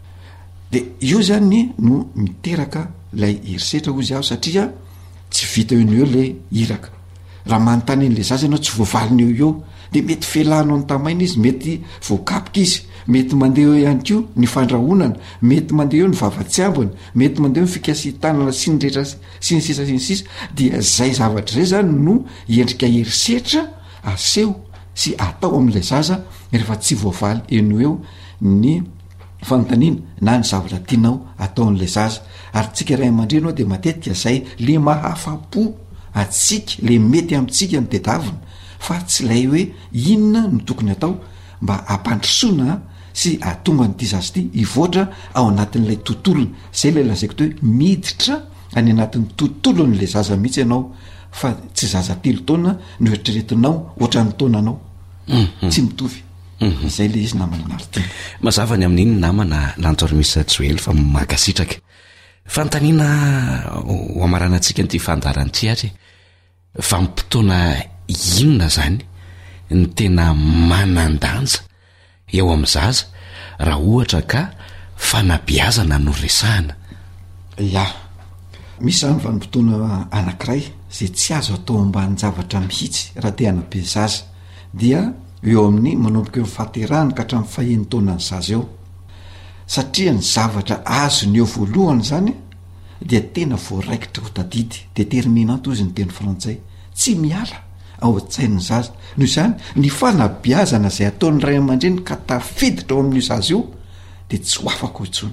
De io zany no miteraka lay herisetra ozy aho satria tsy vita eo eo le iraka. Raha manontany an'le zaza ianao tsy voavaliny eo eo de mety felanao ny tamaina izy, mety voakapika izy, mety mandeha eo ihany ko ny fandrahonana, mety mandeha eo ny vavatsiambony, mety mandeha eo ny fikasitanana sy ny rehetra sy ny sisa sy ny sisa. Dia zay zavatra zay zany no endrika herisetra aseho sy atao amin'ilay zaza rehefa tsy voavaly eno eo ny fanontaniana na ny zavatra tianao atao an'ilay zaza. Ary tsika ray aman-dreny de matetika zay le mahafapo atsika, le mety amintsika ny tedavina, fa tsy lay hoe inona no tokony atao mba ampandrosoana sy atonga nyity zaza ty ivoatra ao anatin'ilay tontolony. Zay le lazaiko to hoe miditra any anatin'ny tontolon'le zaza mihitsy ianao, fa tsy zaza telo taona no eritreretinao ohatran'ny taonanao. Mm-hmm. Tsy mitovy. Mm-hmm. Zay le izy namana anaritiana. Mazava ny amin'iny namana lantoromisa Joely fa makasitraka. Fantaniana ho amaranantsika nyity fandarany ty ary fa mipotona inona zany ny tena manandanja eo amin'ny zaza raha ohatra ka fanabiazana no resahana. Ya, misy zany vanim-potoana anankiray zay tsy azo atao ambany zavatra mihitsy raha te hanabe zaza, dia eo amin'ny manomboka eo fahaterahany ka hatramin'ny fahiny taonany zaza eo. Satria ny zavatra azo ny eo voalohany zany dia tena voaraikitra ho tadidy, déterminante ozy ny teny frantsay, tsy miala ao an-tsain'ny zaza. Noho izany ny fanabiazana zay ataon'ny ray aman-dreny ka tafiditra ao amin'io zaza io de tsy ho afaka intsony.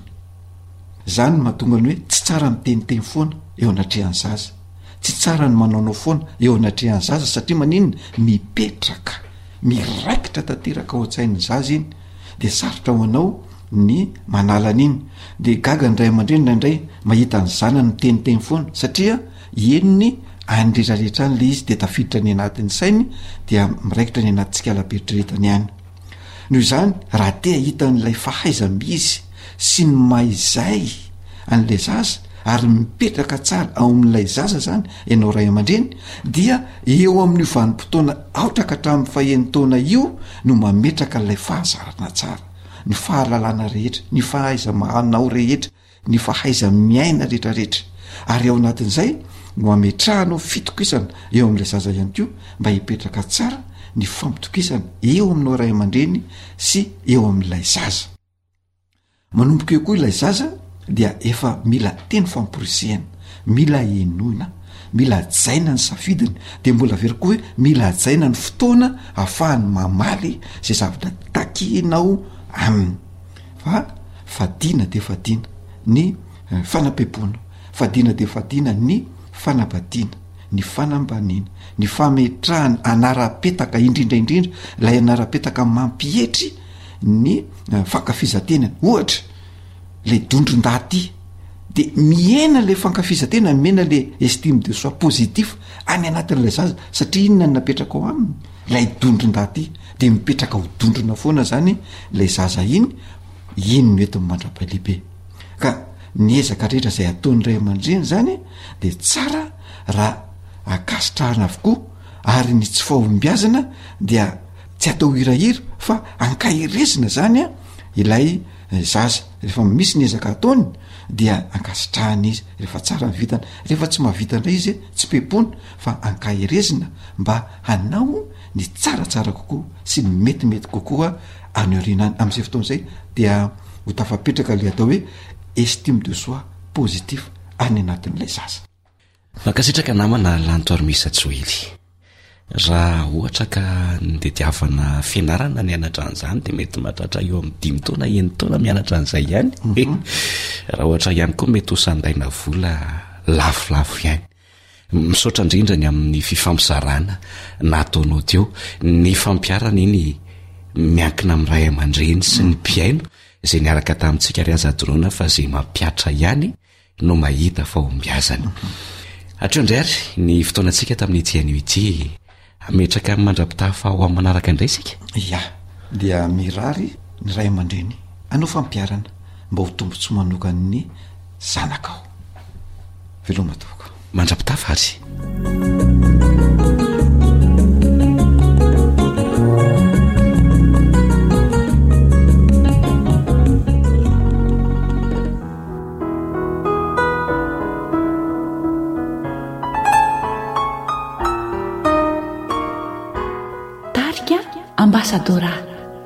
Zany mahatonga ny hoe tsy tsara miteniteny foana eo anatrehan'ny zaza, tsy tsara ny manaonao foana eo anatrehan'ny zaza, satria maninona mipetraka miraikitra tanteraka ao an-tsain'ny zaza iny, de sarotra ho anao ny manala an'iny. De gaga ny ray aman-dreny indray mahita ny zanany miteniteny foana satria enony anydretrarehetra any le izy de tafiditra ny anatin'ny sainy dia miraikitra ny anaty tsikalaperitreretany ihany. Noho izany raha te hitan'ilay fahaizam-bizy sy ny maizay an'lay zaza ary mipetraka tsara ao amin'ilay zaza zany ianao ray aman-dreny, dia eo amin'io vanim-potoana aotraka hatramin'ny faheny taona io no mametraka n'ilay fahazarana tsara, ny fahalalana rehetra, ny fahaiza mahanao rehetra, ny fahaiza miaina rehetrarehetra. Ary ao anatin'izay no ametrahanao fitokisana eo amin'ilay zaza ihany ko mba hipetraka tsara ny fampitokisana eo aminao ray aman-dreny sy eo amin'ilay zaza. Manomboka eo koa ilay zaza dia efa mila teny famporisihana, mila enoina, mila ajaina ny safidiny, de mbola very koa hoe mila ajaina ny fotoana ahafahany mamaly zay zavatra takinao aminy. Fa fadina de fadina ny fanapepona, fadina de fadina ny fanabadiana, ny fanambanina, ny fametrahany anara-petaka indrindraindrindra, lay anara-petaka mampietry ny fankafizatena. Ohatra le dondron-daty de miena le fankafizatena, miena le estime de soi positif any anatin'ilay zaza, satria inona ny napetraka ao aminy lay dondron-daty, de mipetraka ho dondrona foana zany lay zaza iny, iny no entin'ny mandra-pahalehibe. Ka niezaka rehetra zay ataon'ny ray aman-dreny zany de tsara raha akasitrahana avokoa ary ny tsy fahombiazana dia tsy atao hirahira fa ankahirezina zany a ilay zaza rehefa misy ny ezaka ataony dia ankasitrahana izy rehefa tsara mivitana rehefa tsy mahavitandray izy tsy pepona fa ankahirezina mba hanao ny tsaratsara kokoa sy ny metimety kokoa anyorinany am'izay fotoana izay dia ho tafapetraka le atao hoe estime de soi positif any anatin'ilay zaza mankasitraka namana lantoaromisa tsoely raha ohatra ka ndediavana fianarana nianatra an'izany de mety mahatratra eo amin'ny dimy taona eny taona mianatra an'izay ihany raha ohatra ihany koa mety ho sandaina vola lafilafo ihany misaotra indrindra ny amin'ny fifampisarana nataonao teo ny fampiarana iny miankina amin'ny ray aman-dreny sy ny mpiaino izay niaraka tamintsika ry aza adoroana fa izay mampiatra ihany no mahita fahombiazany hatreo indray ary ny fotoanantsika tamin'ity anio ity ametraka amin'ny mandrapitafa ho amin'ny manaraka indray sika ia dia mirary ny ray aman-dreny anao fampiarana mba ho tombontso manokany zanakao veloma tokoa mandrapitafa ary Ambassadora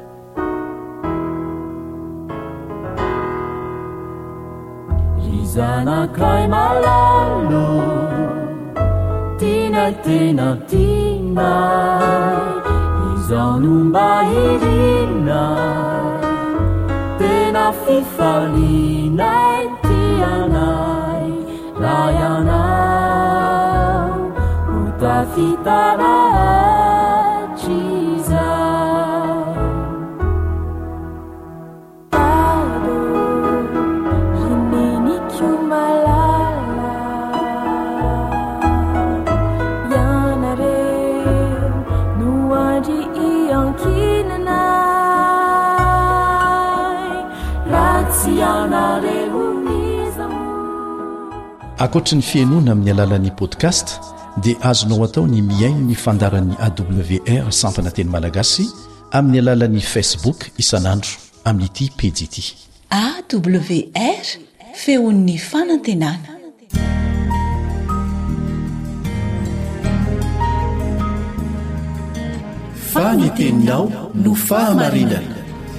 Rizanakay malalo Tina tina tina Izanumba irina Tena fifalina tianay Layanay Utafitana akoatra ny fiainoana amin'ny alalan'ni podcast dia azonao atao ny miaino ny fandaran'ny A W R sampana teny malagasy amin'ny alalan'ni Facebook isanandro amin'ity pejy ity A W R feon'ny fanantenana faniteninao no fahamarinana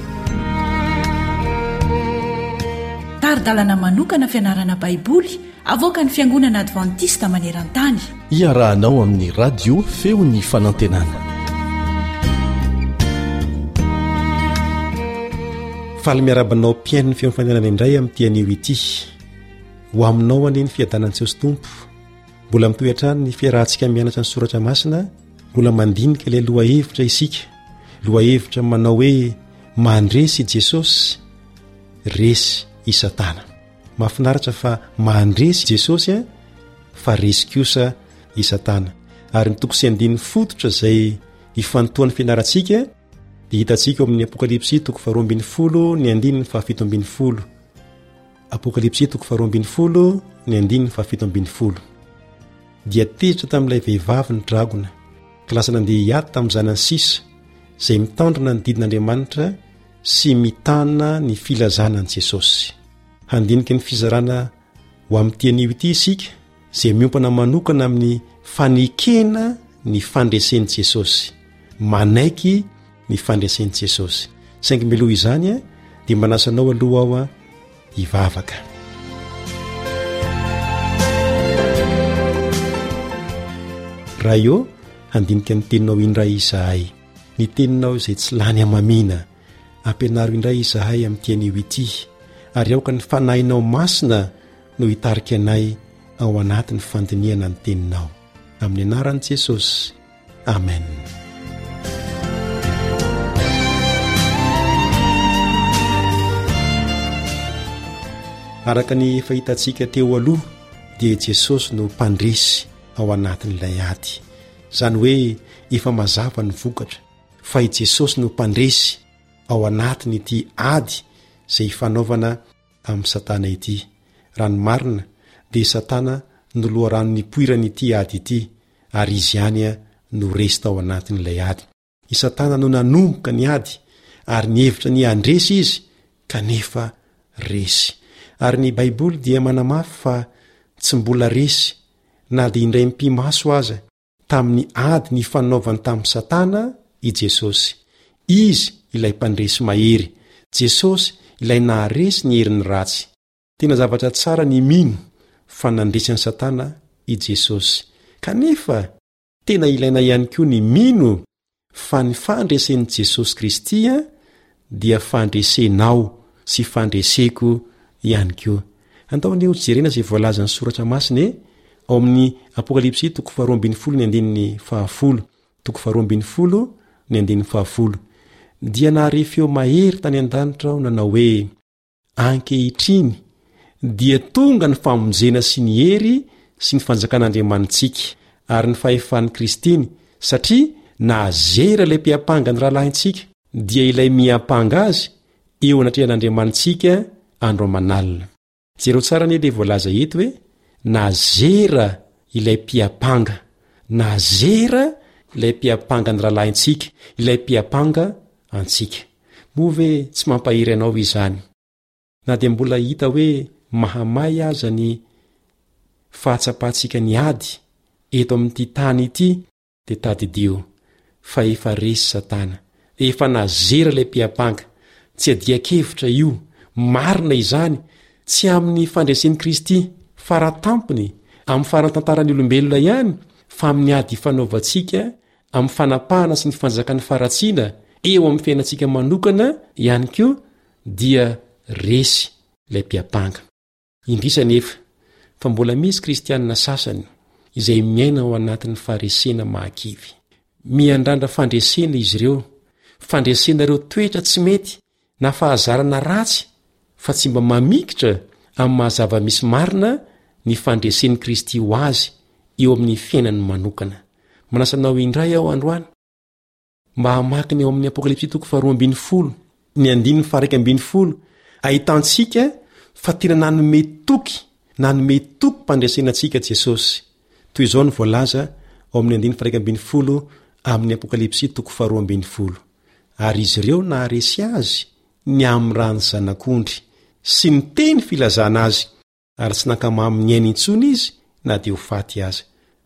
taridalana manokana fianarana baiboly avoaka ny fiangonana advantista maneran-tany iarahanao amin'ny radio feon'ny fanantenana faly miarabanao mpiaino ny feon'ny fanantenana indray amin'ity anio ity ho aminao any ny fiadanantsika sy tompo mbola mitoy hatrany ny fiarahantsika mianatra ny soratra masina mbola mandinika ilay loha hevitra isika loha hevitra manao hoe mandresy i Jesosy resy i Satana mahafinaritra fa mandresy Jesosy a fa resy kosa i Satana ary ny toko sy andininy fototra izay ifantohan'ny fianarantsika dia hitantsika ao amin'ny apokalipsy toko faharoa ambin'ny folo ny andininy fahafito ambin'ny folo apokalipsy toko faharoa ambin'ny folo ny andininy fahafito ambin'ny folo dia tezitra tamin'ilay vehivavy ny dragona ka lasa nandeha hiady tamin'ny zanany sisa izay mitandrina ny didin'Andriamanitra sy mitana ny filazanan'i Jesosy handinika ny fizarana ho amin'ity anio ity isika izay miompana manokana amin'ny fanekena ny fandresen'i Jesosy manaiky ny fandresen'i Jesosy saingy miloha izany a dia manasanao aloha ao a hivavaka raha io handinika ny teninao indray izahay ny teninao izay tsy lany amamina ampianaro indray izahay amin'ity anio ity ary aoka ny fanahinao masina no hitarika anay ao anatin'ny fandiniana ny teninao amin'ny anaran'i Jesosy amen araka ny fahitantsika teo aloha dia Jesosy no mpandresy ao anatin'ilay ady izany hoe efa mazava ny vokatra fa i Jesosy no mpandresy ao anatiny ity ady izay fanaovana amin'ny Satana ity raha ny marina dia Satana no loha rano nipoirana ity ady ity ary izy ihany a no resy tao anatin'ilay ady. I Satana no nanomboka ny ady ary nihevitra ny andresy izy kanefa resy. Ary ny Baiboly dia manamafy fa tsy mbola resy na dia indray mpimaso aza tamin'ny ady ny fanaovany tamin'ny Satana i Jesosy. Izy ilay mpandresy mahery, Jesosy ilay naharesy ny herin'ny ratsy. Tena zavatra tsara ny mino fa nandresy ny Satana i Jesosy. Kanefa tena ilaina ihany koa ny mino fa ny fandresen'i Jesosy Kristy dia fandresenao sy fandreseko ihany koa. Antaony ho jerena izay voalazan'ny soratra masina ao amin'ny Apokalipsy toko faharoa ambin'ny folo ny andinin'ny fahafolo, toko faharoa ambin'ny folo ny andinin'ny fahafolo. Dia nahare feo mahery tany an-danitra ao nanao hoe: ankehitriny dia tonga ny famonjena sy ny hery sy ny fanjakan'Andriamanitsika ary ny fahefan'ny Kristiny, satria nazera ilay mpiapanga ny rahalahintsika dia ilay miapanga azy eo anatrehan'Andriamanitsika andro aman'alina. Jereo tsara ny le voalaza eto hoe nazera ilay mpiapanga, nazera ilay mpiapanga ny rahalahintsika, ilay mpiapanga antsika. Move tsy mampahery anao izany. Na dia mbola hita hoe mahamay aza ny fahatsapatsika ny ady eto amin'ity tany ity dia tadidio fa efa resy Satana, efa nazera ilay mpiapanga. Tsy adian-kevitra io, marina izany, tsy amin'ny fandresen'i Kristy faratampony amin'ny farantantaran'ny olombelona ihany, fa amin'ny ady fanaovantsika amin'ny fanapahana sy ny fanjakan'ny faratsiana eo amin'ny fiainantsika manokana ihany koa dia resy ilay mpiapanga. Indrisa nefa fa mbola misy kristianina sasany izay miaina ao anatin'ny faresena mahakivy. Miandrandra fandresena izy ireo, fandresena ireo toetra tsy mety na fahazarana ratsy, fa tsy mba mamikitra amin'ny mahazava misy marina ny fandresen'i Kristy ho azy eo amin'ny fiainany manokana. Manasanao indray ao androany mba hamakiny ao amin'ny Apokalipsy toko faharoa ambin'ny folo ny andininy faharaiky ambin'ny folo, ahitantsika fa tena nanome toky, nanome toky mpandresena antsika Jesosy. Toy izao ny voalaza ao amin'ny andininy faharaiky ambin'ny folo amin'ny Apokalipsy toko faharoa ambin'ny folo. Ary izy ireo naharesy azy ny amin'ny rany zanak'ondry sy ny teny filazana azy, ary tsy nankamahy ny aina intsony izy na dia ho faty aza.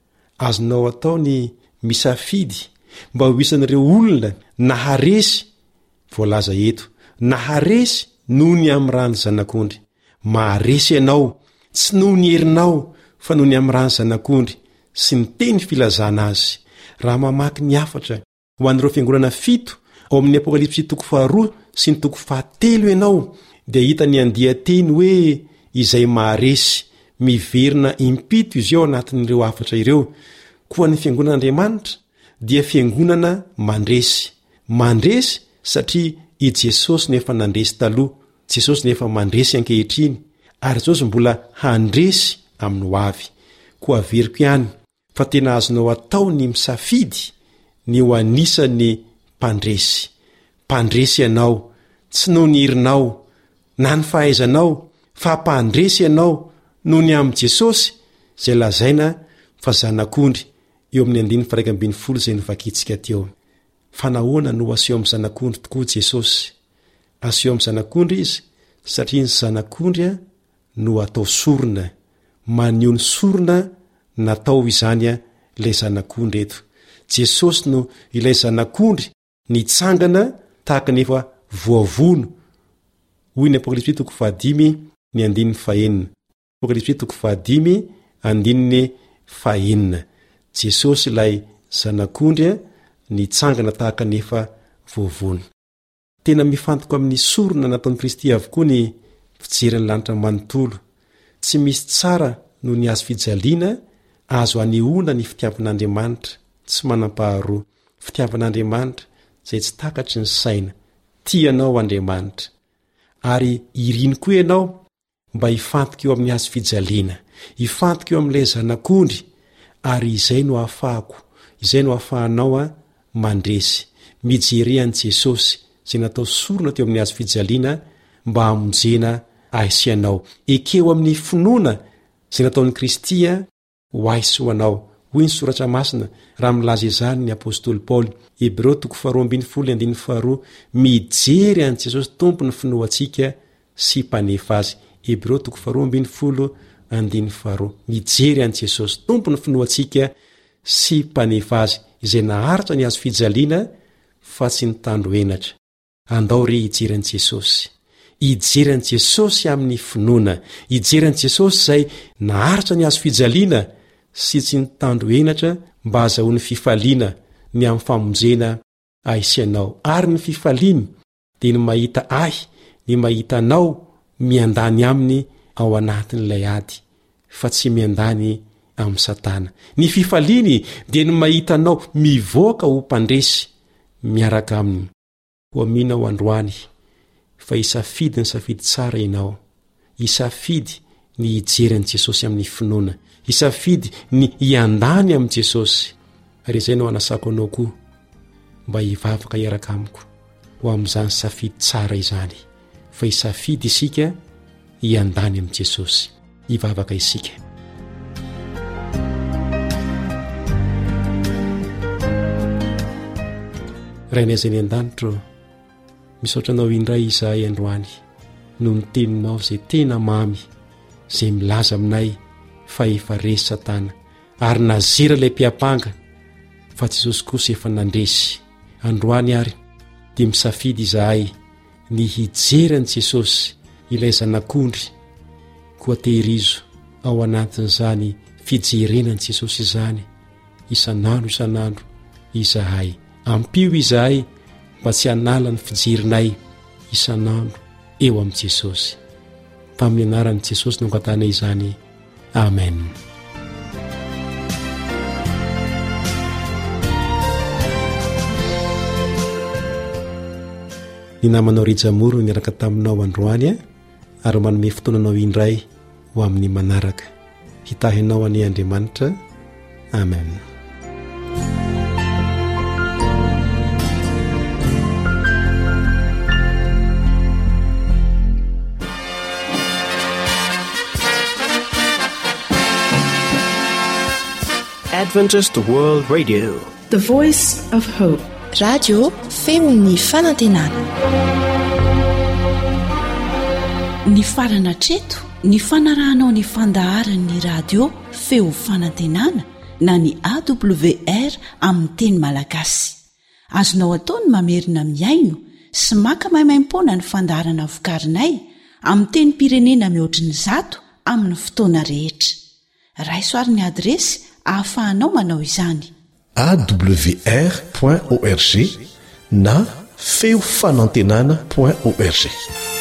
Azonao atao ny misafidy mba ho isan'ireo olona naharesy, voalaza eto, naharesy noho ny amin'ny rany zanak'ondry. Maharesy ianao tsy noho ny herinao fa noho ny amin'ny rany zanak'ondry sy ny teny filazana azy. Raha mamaky ny afatra ho an'ireo fiangonana fito ao amin'ny Apokalipsy toko faharoa sy ny toko fahatelo ianao dia hita ny andian-teny hoe izay maharesy miverina impito izy eo anatin'ireo afatra ireo. Koa ny fiangonan'Andriamanitra dia fiangonana mandresy, mandresy satria i Jesosy nefa nandresy taloha, Jesosy nefa mandresy ankehitriny, ary Jesosy mbola handresy amin'ny ho avy. Koa averiko ihany fa tena azonao atao ny misafidy ny ho anisan'ny mpandresy. Mpandresy ianao tsy noho ny herinao na ny fahaizanao, fa mpandresy ianao noho ny amin'i Jesosy izay lazaina fa zanak'ondry eo amin'ny andininy faharaiky ambin'ny folo izay novakitsika teo. Fa nahoana no aseho amin'ny zanak'ondry tokoa Jesosy? Aseho amin'ny zanak'ondry izy satria ny zanak'ondry no atao sorona, maneho ny sorona natao izany ilay zanak'ondry eto. Jesosy no ilay zanak'ondry nitsangana tahaka nefa voavono. Hoy ny Apokalipsy toko fahadimy ny andininy fahenina. Apokalipsy toko fahadimy andininy fahenina. Jesosy ilay zanak'ondry nitsangana tahaka nefa voavono. Tena mifantoka amin'ny sorona nataon'i Kristy avokoa ny fijeren'ny lanitra manontolo. Tsy misy tsara no ny azo fijaliana azo anehoana ny fitiavan'Andriamanitra tsy manam-paharoa, fitiavan'Andriamanitra izay tsy takatry ny saina. Tianao Andriamanitra ary iriny koa ianao mba hifantoka eo amin'ny azo fijaliana, hifantoka eo amin'ilay zanak'ondry, ary izay no ahafahako, izay no ahafahanao a mandresy, mijery an'i Jesosy izay natao sorona teo amin'ny azo fijaliana mba hamonjena aisianao. Ekeo amin'ny finoana izay nataon'i Kristy ho aisy ho anao hoy ny soratra masina raha milaza izany ny apôstôly paoly hebreo toko faharoambiny folo andiny faharoa mijery an' jesosy tompo ny finoantsika sy mpanefa azy hebreo toko faharoambiny folo andiny faharoa mijery an' jesosy tompo ny finoantsika sy mpanefa azy izay naharitra ny azo fijaliana fa tsy nitandro enatra andao re hijery an' jesosy hijery an' jesosy amin'ny finoana hijery an' jesosy izay naharitra ny azo fijaliana sy tsy nitandro enatra mba azahoany fifaliana ny amin'ny famonjena aisianao ary ny fifaliany dia ny mahita ahy ny mahita anao miandany aminy ao anatin'ilay ady fa tsy miandany amin'ny satana ny fifaliany dia ny mahita anao mivoaka ho mpandresy miaraka aminy ho amina ho androany fa isafidy ny safidy tsara ianao isafidy ny hijery an' jesosy amin'ny finoana isafidy ny hiandany amin'i jesosy ary izay no anasako anao koa mba hivavaka hiaraka amiko ho amin'izany safidy tsara izany fa isafidy isika hiandany amin'i jesosy hivavaka isika rainay izay ny an-danitro misaotranao indray izahay androany no ny teninao izay tena mamy izay milaza aminay fa efa resy satana ary nazera ilay mpiapanga fa jesosy kosa efa nandresy androany ary dia misafidy izahay ny hijery an' jesosy ilay zanak'ondry koa tehirizo ao anatin'izany fijerenan'i jesosy izany isan'andro isan'andro izahay ampio izahay mba tsy hanala ny fijerinay isan'andro eo amin'i jesosy fa amin'ny anaran'i jesosy no angatana izany amen ny namanao rejamoro niaraka taminao androany a ary manome fotoananao indray ho amin'ny manaraka hitahinao any Andriamanitra amen. Adventist World Radio, the voice of hope. Radio feony fanantenana. Ny farana treto ny fanarahanao ny fandaharan'ny radio feo fanantenana na ny A W R amin'ny teny malagasy. Azonao ataony mamerina miaino sy maka mahimaimpona ny fandaharana vokarinay amin'ny teny pirenena mihoatriny zato amin'ny fotoana rehetra. Raisoaryn'ny adresy ahafahanao manao izany A W R point org na feo fanantenana point org.